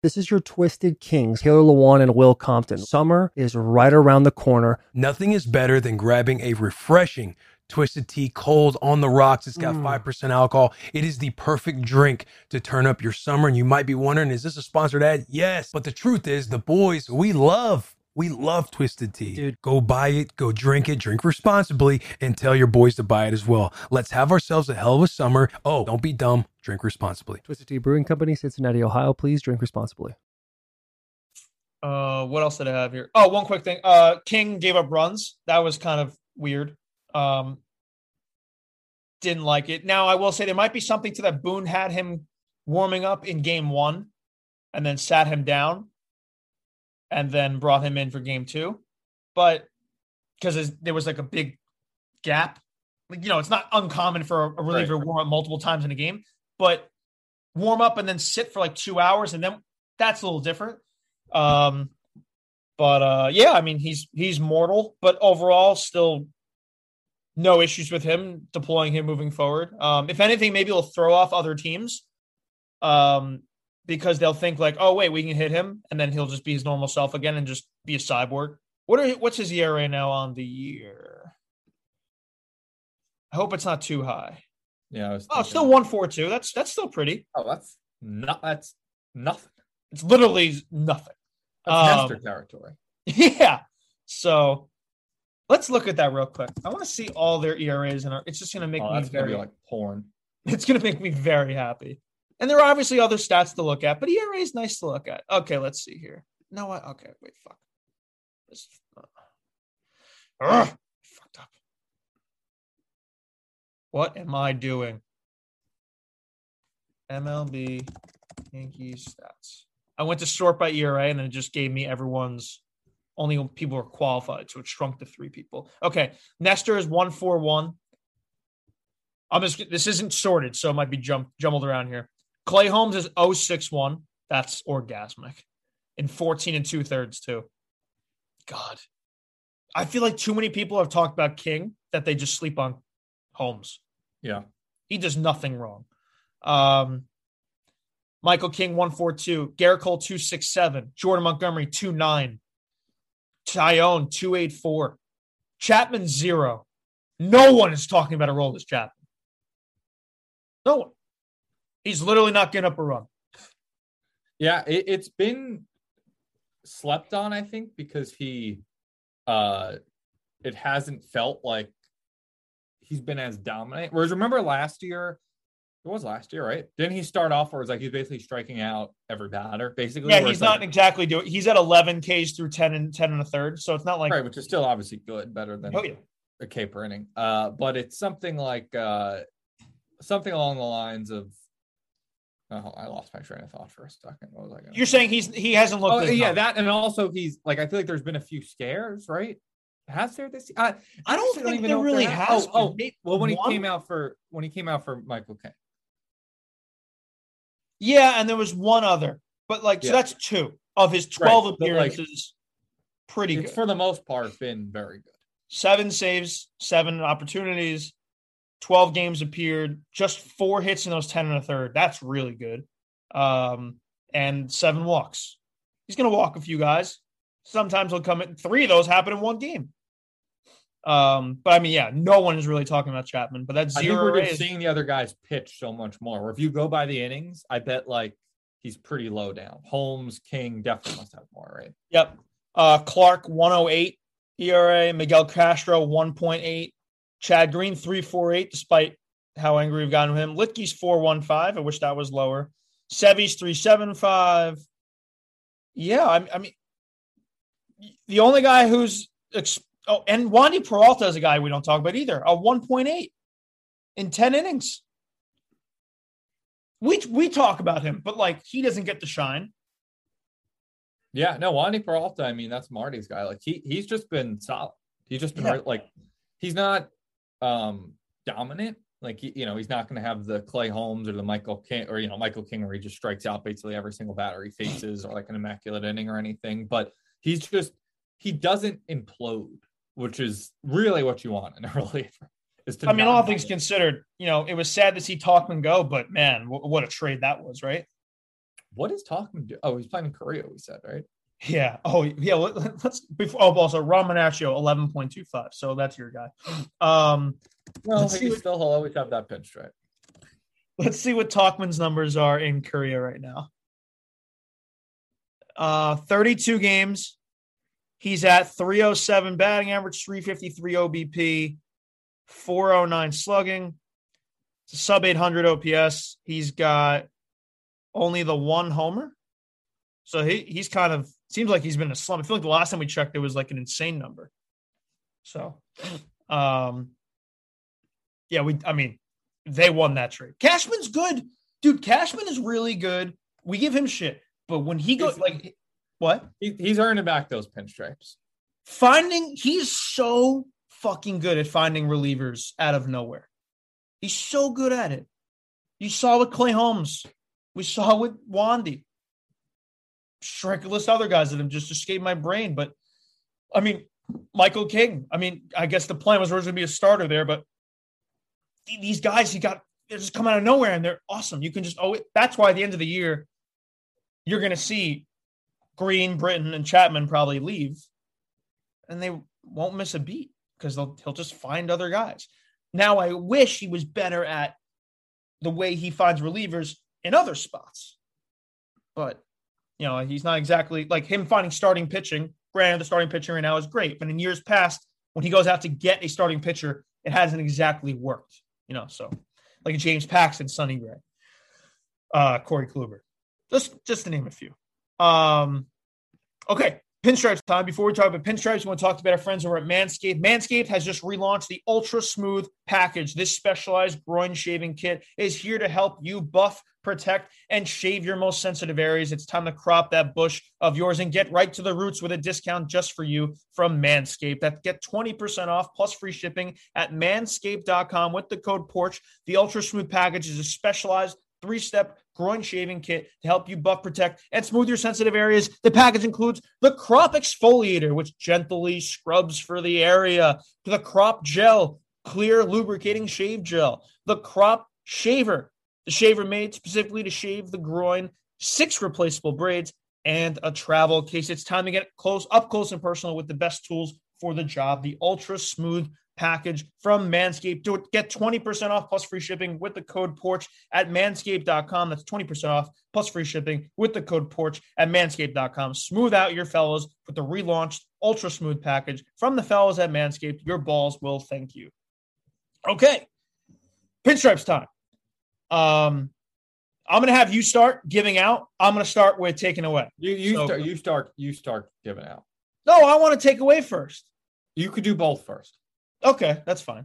S9: This is your Twisted Kings, Taylor Lewan and Will Compton. Summer is right around the corner.
S10: Nothing is better than grabbing a refreshing Twisted Tea cold on the rocks. It's got mm. five percent alcohol. It is the perfect drink to turn up your summer. And you might be wondering, is this a sponsored ad? Yes. But the truth is, the boys, we love, we love Twisted Tea. Dude. Go buy it, go drink it, drink responsibly, and tell your boys to buy it as well. Let's have ourselves a hell of a summer. Oh, don't be dumb. Drink responsibly.
S9: Twisted Tea Brewing Company, Cincinnati, Ohio. Please drink responsibly.
S8: Uh, what else did I have here? Oh, one quick thing. Uh, King gave up runs. That was kind of weird. Um, didn't like it. Now, I will say there might be something to that. Boone had him warming up in game one and then sat him down and then brought him in for game two. But because there was like a big gap, like, you know, it's not uncommon for a reliever to warm up multiple times in a game, but warm up and then sit for like two hours and then that's a little different. Um, but uh, yeah, I mean, he's he's mortal, but overall, still no issues with him deploying him moving forward. Um, if anything, maybe he'll throw off other teams, um, because they'll think like, oh wait, we can hit him, and then he'll just be his normal self again and just be a cyborg. What are what's his E R A now on the year? I hope it's not too high.
S1: Yeah, I was
S8: oh, still one four two. That's that's still pretty.
S1: Oh, that's not that's nothing.
S8: It's literally nothing.
S1: That's
S8: um,
S1: master territory.
S8: Yeah. So let's look at that real quick. I want to see all their E R As, and it's just going to make
S1: oh,
S8: me
S1: that's
S8: very
S1: gonna be like porn.
S8: It's going to make me very happy. And there are obviously other stats to look at, but E R A is nice to look at. Okay, let's see here. No, I okay. Wait, fuck. This, uh, ugh, fucked up. What am I doing? M L B Yankees stats. I went to sort by E R A, and then it just gave me everyone's. Only people were qualified, so it shrunk to three people. Okay, Nestor is one four one. I'm just this isn't sorted, so it might be jump, jumbled around here. Clay Holmes is oh six one. That's orgasmic. In fourteen and two thirds too. God, I feel like too many people have talked about King that they just sleep on Holmes.
S1: Yeah,
S8: he does nothing wrong. Um, Michael King one four two. Garrett Cole two six seven. Jordan Montgomery two nine. Tyone two eight four. Chapman zero. No one is talking about a role as Chapman. No one. He's literally not getting up a run.
S1: Yeah, it, it's been slept on, I think, because he uh it hasn't felt like he's been as dominant. Whereas remember last year, it was last year, right? Didn't he start off where it's like he's basically striking out every batter, basically?
S8: Yeah, he's not like, exactly doing. He's at eleven Ks through ten and ten and a third, so it's not like
S1: right, which is still obviously good, better than
S8: oh, yeah.
S1: a K per inning. Uh, but it's something like uh, something along the lines of. Oh, I lost my train of thought for a second. What was I going?
S8: You're saying he's he hasn't looked.
S1: Oh, yeah,
S8: high.
S1: that, and also he's like I feel like there's been a few scares, right? Has there this? I,
S8: I don't think don't even there really there has.
S1: Oh, oh, well, when one? he came out for when he came out for Michael King.
S8: Yeah, and there was one other, but like, yeah. so that's two of his twelve right. appearances. Like, pretty
S1: it's
S8: good.
S1: For the most part, been very good.
S8: Seven saves, seven opportunities, twelve games appeared, just four hits in those ten and a third. That's really good. Um, and seven walks. He's going to walk a few guys. Sometimes he'll come in. Three of those happen in one game. Um, but I mean, yeah, no one is really talking about Chapman, but that's zero.
S1: I think we're just
S8: is,
S1: seeing the other guys pitch so much more. Where if you go by the innings, I bet like he's pretty low down. Holmes, King definitely must have more, right?
S8: Yep. Uh, Clark one oh eight E R A, Miguel Castro one point eight, Chad Green three four eight, despite how angry we've gotten with him. Litke's four one five. I wish that was lower. Sevy's three seven five. Yeah, I, I mean, the only guy who's ex- oh, and Wandy Peralta is a guy we don't talk about either. A one point eight in ten innings. We we talk about him, but like he doesn't get the shine.
S1: Yeah, no, Wandy Peralta. I mean, that's Marty's guy. Like he he's just been solid. He's just been
S8: Yeah.
S1: like he's not um dominant. Like he, you know, he's not going to have the Clay Holmes or the Michael King or you know Michael King where he just strikes out basically every single batter he faces or like an immaculate inning or anything. But he's just he doesn't implode, which is really what you want in a reliever. Is to
S8: I mean,
S1: not
S8: all
S1: do
S8: things
S1: it.
S8: considered, you know, it was sad to see Talkman go, but man, w- what a trade that was, right?
S1: What is Talkman do? Oh, he's playing in Korea, we said, right?
S8: Yeah. Oh, yeah. Let, let's before. Oh, also Ramanaccio, eleven point two five. So that's your guy. Um,
S1: Well,
S8: let's
S1: he
S8: see what,
S1: still he'll always have that pinstripe.
S8: let's see what Talkman's numbers are in Korea right now. Uh, thirty-two games. He's at three oh seven batting average, three fifty-three O B P, four oh nine slugging. It's a sub eight hundred O P S. He's got only the one homer. So he he's kind of seems like he's been in a slump. I feel like the last time we checked, it was like an insane number. So, um, yeah, we. I mean, they won that trade. Cashman's good, dude. Cashman is really good. We give him shit, but when he goes like, what?
S1: He, he's earning back those pinstripes.
S8: Finding he's so fucking good at finding relievers out of nowhere. He's so good at it. You saw with Clay Holmes. We saw with Wandy. Shrek list other guys that have just escaped my brain. But, I mean, Michael King. I mean, I guess the plan was originally to be a starter there, but these guys, he got, they're just coming out of nowhere, and they're awesome. You can just, oh, that's why at the end of the year, you're going to see Green, Britton, and Chapman probably leave, and they won't miss a beat because he'll just find other guys. Now, I wish he was better at the way he finds relievers in other spots. But, you know, he's not exactly like him finding starting pitching. Granted, the starting pitcher right now is great, but in years past, when he goes out to get a starting pitcher, it hasn't exactly worked, you know, so like James Paxton, Sonny Gray, uh, Corey Kluber, just, just to name a few. Um, okay. Pinstripes time. Before we talk about pinstripes, we want to talk about our friends over at Manscaped. Manscaped has just relaunched the Ultra Smooth package. This specialized groin shaving kit is here to help you buff, protect, and shave your most sensitive areas. It's time to crop that bush of yours and get right to the roots with a discount just for you from Manscaped. That get twenty percent off plus free shipping at manscaped dot com with the code PORCH. The Ultra Smooth package is a specialized three-step groin shaving kit to help you buff, protect, and smooth your sensitive areas. The package includes the Crop Exfoliator, which gently scrubs for the area, the Crop Gel, clear lubricating shave gel, the Crop Shaver, the shaver made specifically to shave the groin, six replaceable braids, and a travel case. It's time to get close, up close and personal with the best tools for the job. The Ultra Smooth package from Manscaped. Do it, get twenty percent off plus free shipping with the code PORCH at manscaped dot com. That's twenty percent off plus free shipping with the code PORCH at manscaped dot com. Smooth out your fellows with the relaunched Ultra Smooth package from the fellows at Manscaped. Your balls will thank you. Okay. Pinstripes time. Um, I'm going to have you start giving out. I'm going to start with taking away.
S1: You you
S8: So-
S1: start you start you start giving out.
S8: No, I want to take away first.
S1: You could do both first.
S8: Okay, that's fine.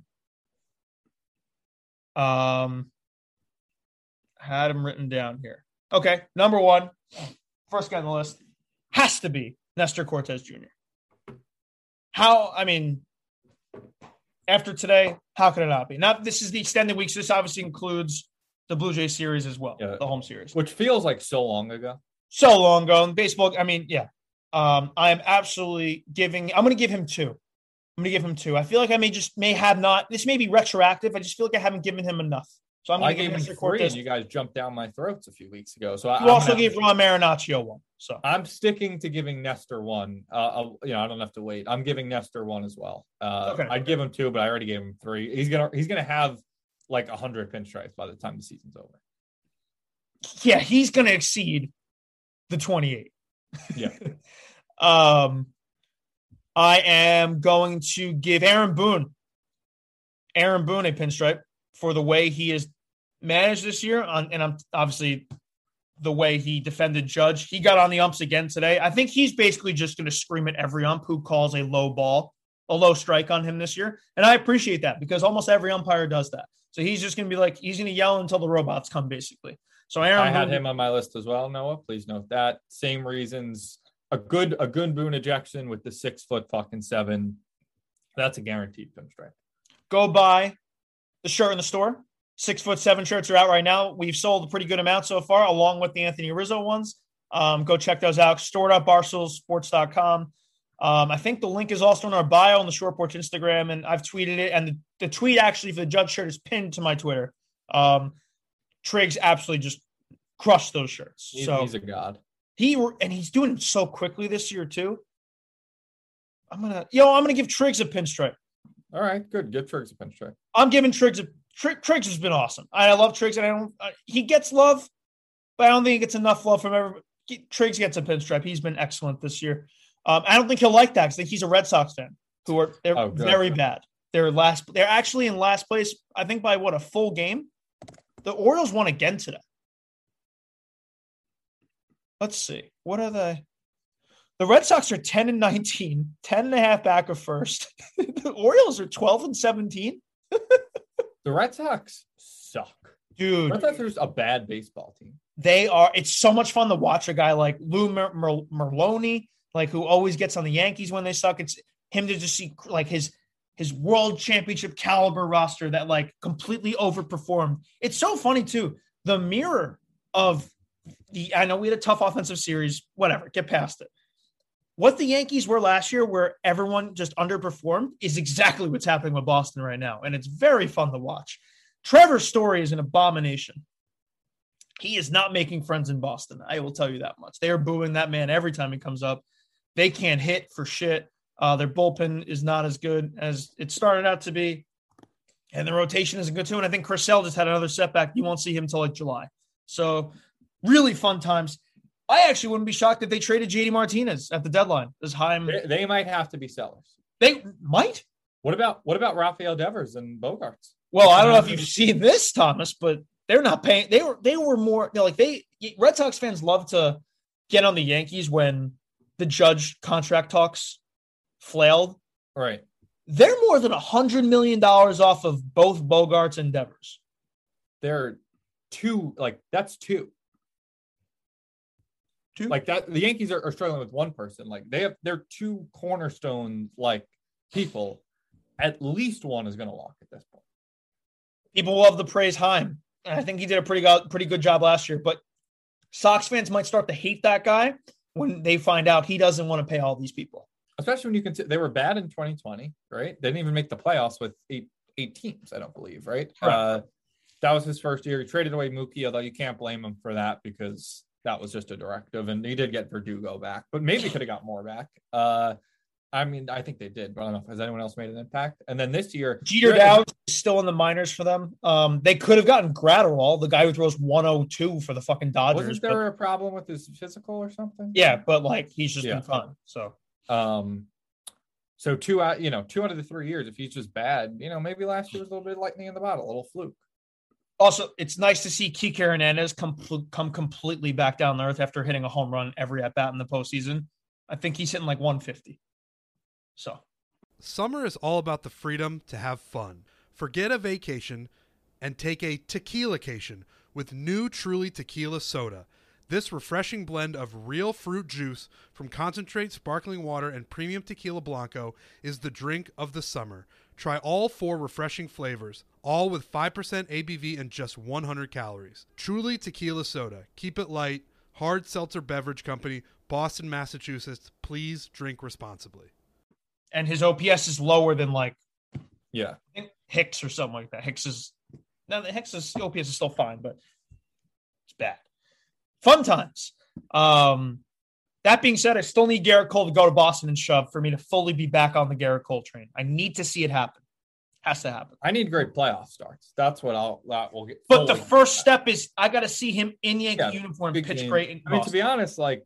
S8: Um, had him written down here. Okay, number one, first guy on the list has to be Nestor Cortez Junior How, I mean, after today, how could it not be? Now, this is the extended week, so this obviously includes the Blue Jays series as well,
S1: Yeah.
S8: the home series.
S1: Which feels like so long ago.
S8: So long ago in baseball, I mean, yeah. Um, I am absolutely giving, I'm going to give him two. I'm going to give him two. I feel like I may just may have not. This may be retroactive. I just feel like I haven't given him enough. So I'm going
S1: I
S8: to give
S1: gave him
S8: Nestor
S1: three,
S8: Cortez.
S1: and you guys jumped down my throats a few weeks ago. So I,
S8: You
S1: I'm
S8: also
S1: gonna-
S8: gave Ron Marinaccio one. So
S1: I'm sticking to giving Nestor one. Uh, I'll- you know, I don't have to wait. I'm giving Nestor one as well. Uh,
S8: Okay.
S1: I'd give him two, but I already gave him three. He's gonna he's gonna have like a hundred pinstripes by the time the season's over.
S8: yeah, he's going to exceed the twenty-eight.
S1: Yeah.
S8: um, I am going to give Aaron Boone, Aaron Boone a pinstripe for the way he is managed this year. On, and I'm obviously the way he defended Judge. He got on the umps again today. I think he's basically just going to scream at every ump who calls a low ball, a low strike on him this year. And I appreciate that because almost every umpire does that. So he's just going to be like, he's going to yell until the robots come, basically. So Aaron
S1: I had
S8: Boone,
S1: him on my list as well, Noah. Please note that. Same reasons. A good a good Boone ejection with the six foot fucking seven. That's a guaranteed pinstripe.
S8: go buy the shirt in the store. Six foot seven shirts are out right now. We've sold a pretty good amount so far, along with the Anthony Rizzo ones. Um, go check those out. store dot barstool sports dot com. Um, I think the link is also in our bio on the Short Porch Instagram, and I've tweeted it. And the, the tweet actually for the Judge shirt is pinned to my Twitter. Um, Triggs absolutely just crushed those shirts.
S1: He's,
S8: so
S1: he's a god.
S8: He and he's doing it so quickly this year too. I'm gonna, yo, I'm gonna give Triggs a pinstripe.
S1: All right, good. Good Triggs a pinstripe.
S8: I'm giving Triggs a Trig, Triggs has been awesome. I, I love Triggs, and I don't. Uh, he gets love, but I don't think he gets enough love from everybody. Triggs gets a pinstripe. He's been excellent this year. Um, I don't think he'll like that because I think he's a Red Sox fan who are they're
S1: Oh,
S8: very bad. They're last. They're actually in last place. I think by what, a full game. The Orioles won again today. Let's see. What are they? The Red Sox are ten and nineteen, ten and a half back of first. The Orioles are twelve and seventeen.
S1: The Red Sox suck.
S8: Dude.
S1: Red Sox are just a bad baseball team.
S8: They are. It's so much fun to watch a guy like Lou Mer- Mer- Merloni, like who always gets on the Yankees when they suck. It's him to just see like his his world championship caliber roster that like completely overperformed. It's so funny too. The mirror of the, I know we had a tough offensive series, whatever, get past it. What the Yankees were last year, where everyone just underperformed, is exactly what's happening with Boston right now. And it's very fun to watch. Trevor Story is an abomination. He is not making friends in Boston. I will tell you that much. They are booing that man every time he comes up. They can't hit for shit. Uh, their bullpen is not as good as it started out to be. And the rotation isn't good too. And I think Chris Sale just had another setback. You won't see him until like July. So really fun times. I actually wouldn't be shocked if they traded J D Martinez at the deadline. As Heim,
S1: They, they might have to be sellers.
S8: They might.
S1: What about what about Rafael Devers and Bogarts?
S8: Well, I don't know if you've seen this, Thomas, but they're not paying. They were they were more you know, like they Red Sox fans love to get on the Yankees when the Judge contract talks flailed.
S1: Right.
S8: They're more than a hundred million dollars off of both Bogarts and Devers.
S1: They're two like that's two.
S8: Two?
S1: Like that, the Yankees are, are struggling with one person. Like they have, they're two cornerstone like people. At least one is going to walk at this point.
S8: People love to praise Heim. I think he did a pretty good, pretty good job last year. But Sox fans might start to hate that guy when they find out he doesn't want to pay all these people.
S1: Especially when you consider they were bad in twenty twenty, right? They didn't even make the playoffs with eight eight teams, I don't believe, right?
S8: Right.
S1: Uh, that was his first year. He traded away Mookie, although you can't blame him for that because that was just a directive, and he did get Verdugo back, but maybe could have got more back. Uh, I mean, I think they did, but I don't know. Has anyone else made an impact? And then this year,
S8: Jeter Dowd is still in the minors for them. Um, they could have gotten Gratterall, the guy who throws one oh two for the fucking Dodgers.
S1: Wasn't there but, a problem with his physical or something?
S8: Yeah, but like he's just yeah. been fun. So,
S1: um, so two out, you know, two out of the three years, if he's just bad, you know, maybe last year was a little bit of lightning in the bottle, a little fluke.
S8: Also, it's nice to see Kike Hernandez come, come completely back down to earth after hitting a home run every at-bat in the postseason. I think he's hitting like one fifty. So,
S11: summer is all about the freedom to have fun. Forget a vacation and take a tequila-cation with new Truly Tequila Soda. This refreshing blend of real fruit juice from concentrate, sparkling water, and premium tequila blanco is the drink of the summer. Try all four refreshing flavors, all with five percent A B V and just one hundred calories. Truly Tequila Soda. Keep it light. Hard Seltzer Beverage Company, Boston, Massachusetts. Please drink responsibly.
S8: And his O P S is lower than like
S1: yeah
S8: I think Hicks or something like that. Hicks is now the Hicks's O P S is still fine, but it's bad. Fun times. Um, that being said, I still need Garrett Cole to go to Boston and shove for me to fully be back on the Garrett Cole train. I need to see it happen. Has to happen.
S1: I need great playoff starts. That's what I'll that will get.
S8: But the first step is I got to see him in Yankee yeah, uniform pitch
S1: game.
S8: great. In
S1: I mean, to be honest, like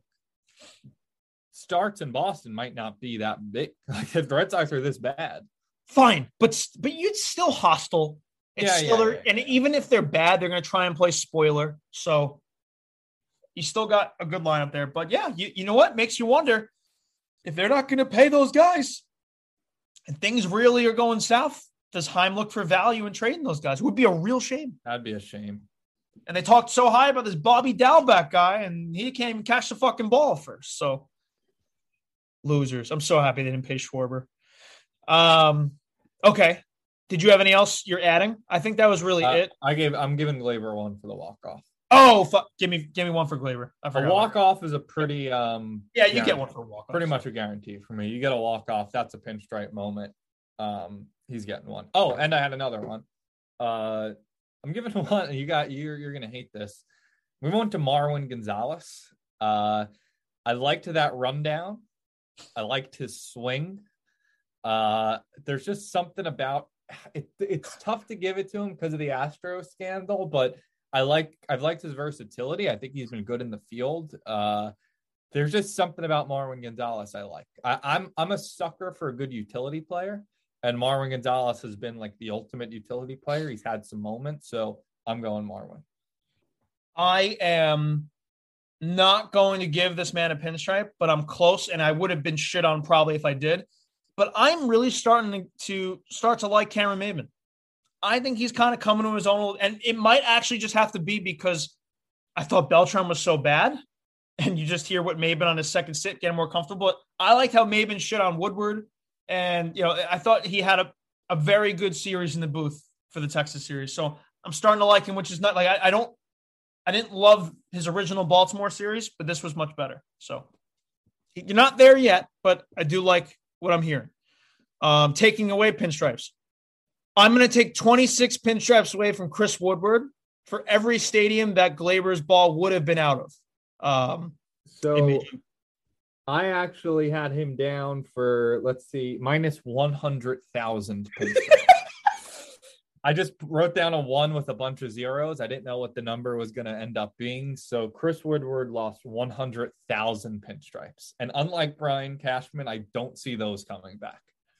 S1: starts in Boston might not be that big. Like if the Red Sox are this bad,
S8: fine, but but you're still hostile. It's
S1: yeah,
S8: still
S1: yeah,
S8: there,
S1: yeah,
S8: and
S1: yeah.
S8: even if they're bad, they're going to try and play spoiler. So you still got a good lineup there. But yeah, you you know what makes you wonder if they're not going to pay those guys, and things really are going south. Does Heim look for value in trading those guys? It would be a real shame.
S1: That'd be a shame.
S8: And they talked so high about this Bobby Dalbec guy, and he can't even catch the fucking ball first. So losers. I'm so happy they didn't pay Schwarber. Um, okay. Did you have anything else you're adding? I think that was really
S1: uh,
S8: it.
S1: I gave. I'm giving Glaber one for the walk off.
S8: Oh, fuck. Give me, give me one for Glaber. I
S1: A walk off is a pretty. Um,
S8: yeah, you get one for a walk off.
S1: Pretty much a guarantee for me. You get a walk off. That's a pinstripe moment. Um, he's getting one. Oh, and I had another one. Uh, I'm giving one, and you got you're you're gonna hate this. We went to Marwin Gonzalez. Uh, I liked that rundown. I liked his swing. Uh, there's just something about it. It's tough to give it to him because of the Astro scandal, but I like I've liked his versatility. I think he's been good in the field. Uh, there's just something about Marwin Gonzalez I like. I, I'm I'm a sucker for a good utility player, and Marwin Gonzalez has been like the ultimate utility player. He's had some moments, so I'm going Marwin.
S8: I am not going to give this man a pinstripe, but I'm close, and I would have been shit on probably if I did. But I'm really starting to start to like Cameron Maybin. I think he's kind of coming to his own, and it might actually just have to be because I thought Beltran was so bad, and you just hear what Maybin on his second sit getting more comfortable. But I liked how Maybin shit on Woodward, and you know I thought he had a, a very good series in the booth for the Texas series. So I'm starting to like him, which is not like I, I don't. I didn't love his original Baltimore series, but this was much better. So you're not there yet, but I do like what I'm hearing. Um, taking away pinstripes. I'm going to take twenty-six pinstripes away from Chris Woodward for every stadium that Gleyber's ball would have been out of. Um,
S1: so I actually had him down for, let's see, minus one hundred thousand pinstripes. I just wrote down a one with a bunch of zeros. I didn't know what the number was going to end up being. So Chris Woodward lost one hundred thousand pinstripes. And unlike Brian Cashman, I don't see those coming back.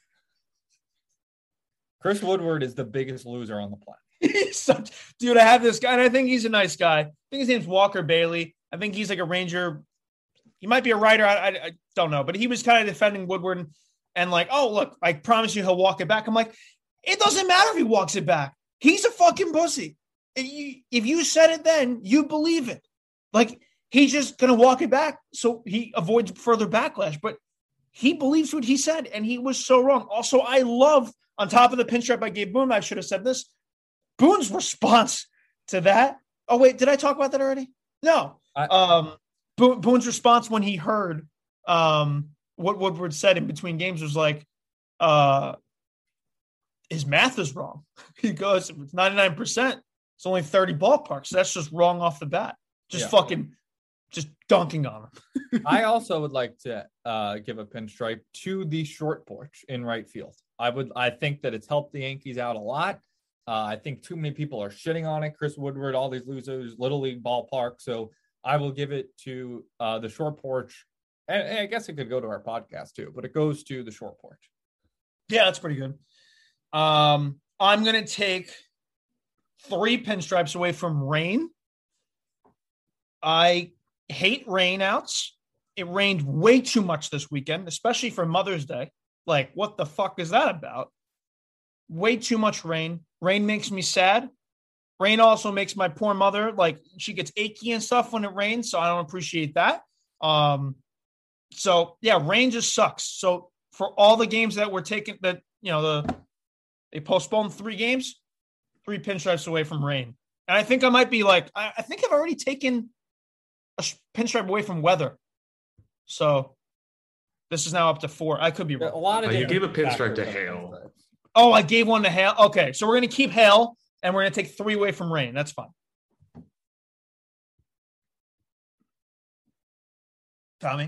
S1: Chris Woodward is the biggest loser on the planet.
S8: He's such, dude, I have this guy, and I think he's a nice guy. I think his name's Walker Bailey. I think he's like a Ranger. He might be a writer. I, I, I don't know. But he was kind of defending Woodward and, and like, oh, look, I promise you he'll walk it back. I'm like, it doesn't matter if he walks it back. He's a fucking pussy. If you, if you said it then, you believe it. Like, he's just going to walk it back so he avoids further backlash. But he believes what he said, and he was so wrong. Also, I love, on top of the pinstripe I gave Boone, I should have said this, Boone's response to that. Oh, wait, did I talk about that already? No.
S1: I,
S8: um, Boone, Boone's response when he heard um, what Woodward said in between games was like, uh, his math is wrong. He goes, if it's ninety-nine percent, it's only thirty ballparks. So that's just wrong off the bat. Just yeah. fucking just dunking on him.
S1: I also would like to uh, give a pinstripe to the short porch in right field. I would, I think that it's helped the Yankees out a lot. Uh, I think too many people are shitting on it. Chris Woodward, all these losers, Little League ballpark. So I will give it to uh, the short porch. And, and I guess it could go to our podcast too, but it goes to the short porch.
S8: Yeah, that's pretty good. Um, I'm going to take three pinstripes away from rain. I hate rainouts. It rained way too much this weekend, especially for Mother's Day. Like, what the fuck is that about? Way too much rain. Rain makes me sad. Rain also makes my poor mother, like, she gets achy and stuff when it rains, so I don't appreciate that. Um, so, yeah, rain just sucks. So, for all the games that were taken, that, you know, the they postponed three games, three pinstripes away from rain. And I think I might be like, I, I think I've already taken a pinstripe away from weather. So this is now up to four. I could be wrong.
S1: A lot of
S12: oh, you gave a pinstripe to hail.
S8: Oh, I gave one to hail. Okay, so we're going to keep hail, and we're going to take three away from rain. That's fine. Tommy?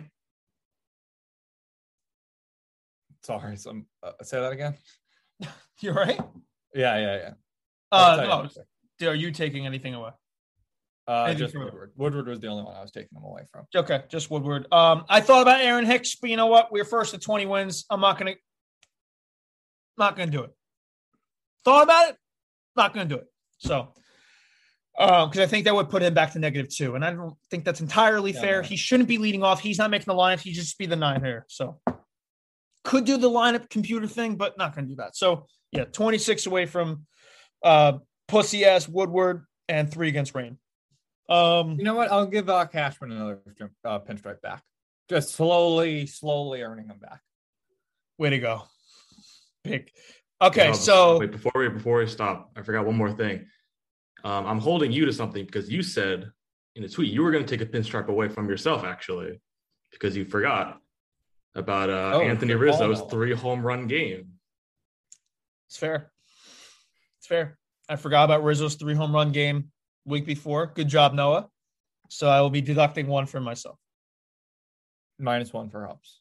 S1: Sorry, some, uh, say that again.
S8: You're right?
S1: Yeah, yeah, yeah.
S8: Uh, no, are you taking anything away?
S1: Uh, anything just Woodward. Woodward was the only one I was taking them away from.
S8: Okay, just Woodward. Um, I thought about Aaron Hicks, but you know what? We we're first at twenty wins. I'm not gonna, not gonna do it. Thought about it, not gonna do it. So, um, because I think that would put him back to negative two, and I don't think that's entirely yeah, fair. Man. He shouldn't be leading off. He's not making the lineup. He should just be the nine here. So, could do the lineup computer thing, but not gonna do that. So, yeah, twenty-six away from uh, pussy ass Woodward and three against Rain. Um,
S1: you know what? I'll give uh, Cashman another uh, pinstripe back. Just slowly, slowly earning them back.
S8: Way to go, big. Okay,
S12: no,
S8: so
S12: wait before we before we stop, I forgot one more thing. Um, I'm holding you to something because you said in a tweet you were going to take a pinstripe away from yourself, actually, because you forgot about uh, oh, Anthony Rizzo's three home run game.
S8: It's fair. It's fair. I forgot about Rizzo's three home run game week before. Good job, Noah. So I will be deducting one for myself.
S1: Minus one for Hubs.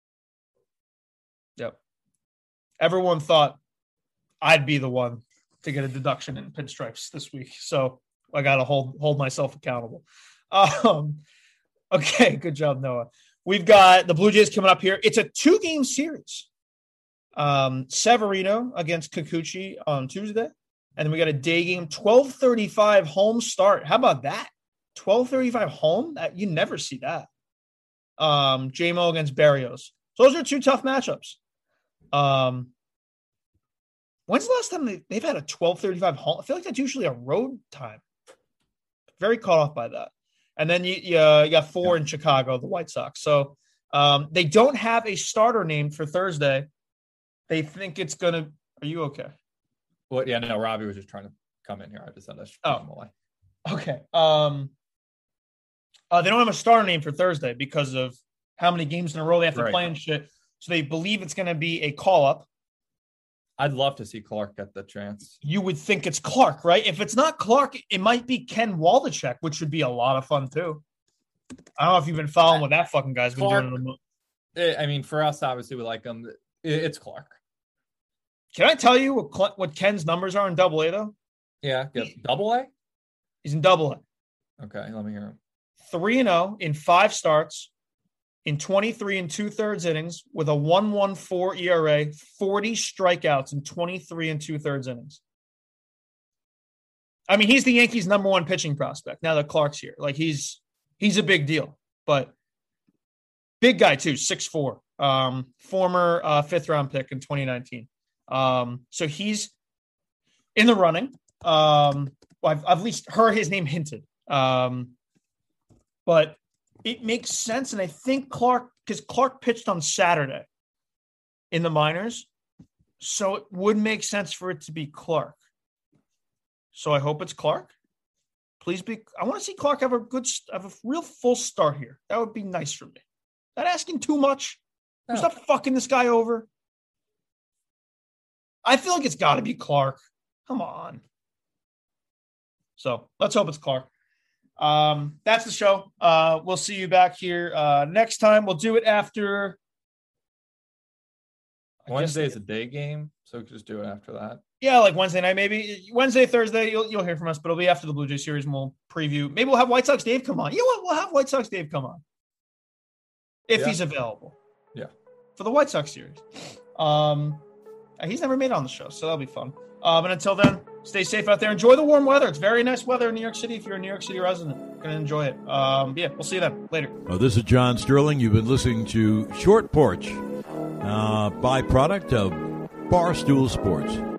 S8: Yep. Everyone thought I'd be the one to get a deduction in pinstripes this week. So I got to hold hold myself accountable. Um, okay, good job, Noah. We've got the Blue Jays coming up here. It's a two-game series. Um, Severino against Kikuchi on Tuesday. And then we got a day game, twelve thirty-five home start. How about that? twelve thirty-five home? That, you never see that. Um, J M O against Berrios. So those are two tough matchups. Um, when's the last time they, they've had a twelve thirty-five home? I feel like that's usually a road time. Very caught off by that. And then you, you, uh, you got four in Chicago, the White Sox. So um, they don't have a starter named for Thursday. They think it's going to – are you okay?
S1: Well, yeah, no, Robbie was just trying to come in here. I just said that's
S8: oh. away. Okay. Um, uh, they don't have a starter name for Thursday because of how many games in a row they have to
S1: right.
S8: play and shit. So they believe it's going to be a call-up.
S1: I'd love to see Clark get the chance.
S8: You would think it's Clark, right? If it's not Clark, it might be Ken Waldachek, which would be a lot of fun too. I don't know if you've been following what that fucking guy's been
S1: Clark,
S8: doing.
S1: In the... I mean, for us, obviously, we like him. It's Clark.
S8: Can I tell you what what Ken's numbers are in Double A though?
S1: Yeah, yeah. Double A.
S8: He's in Double A.
S1: Okay, let me hear him.
S8: Three and zero in five starts, in twenty-three and two thirds innings, with a one one four E R A, forty strikeouts in twenty-three and two thirds innings. I mean, he's the Yankees' number one pitching prospect now that Clark's here. Like he's he's a big deal, but big guy too, six foot four, um, former uh, fifth round pick in twenty nineteen. Um, so he's in the running. Um, well, I've, I've at least heard his name hinted. Um, but it makes sense. And I think Clark, because Clark pitched on Saturday in the minors. So it would make sense for it to be Clark. So I hope it's Clark. Please be, I want to see Clark have a good, have a real full start here. That would be nice for me. Not asking too much. No. Stop fucking this guy over. I feel like it's got to be Clark. Come on. So let's hope it's Clark. Um, that's the show. Uh, we'll see you back here uh, next time. We'll do it after.
S1: Wednesday is a day game, so we can just do it after that.
S8: Yeah, like Wednesday night, maybe Wednesday, Thursday. You'll you'll hear from us, but it'll be after the Blue Jay series, and we'll preview. Maybe we'll have White Sox Dave come on. You know what? We'll have White Sox Dave come on if yeah. he's available.
S1: Yeah,
S8: for the White Sox series. Um. He's never made it on the show, so that'll be fun. Um, and until then, stay safe out there. Enjoy the warm weather. It's very nice weather in New York City if you're a New York City resident. You're going to enjoy it. Um, yeah, we'll see you then. Later.
S13: Oh, this is John Sterling. You've been listening to Short Porch, uh, byproduct of Barstool Sports.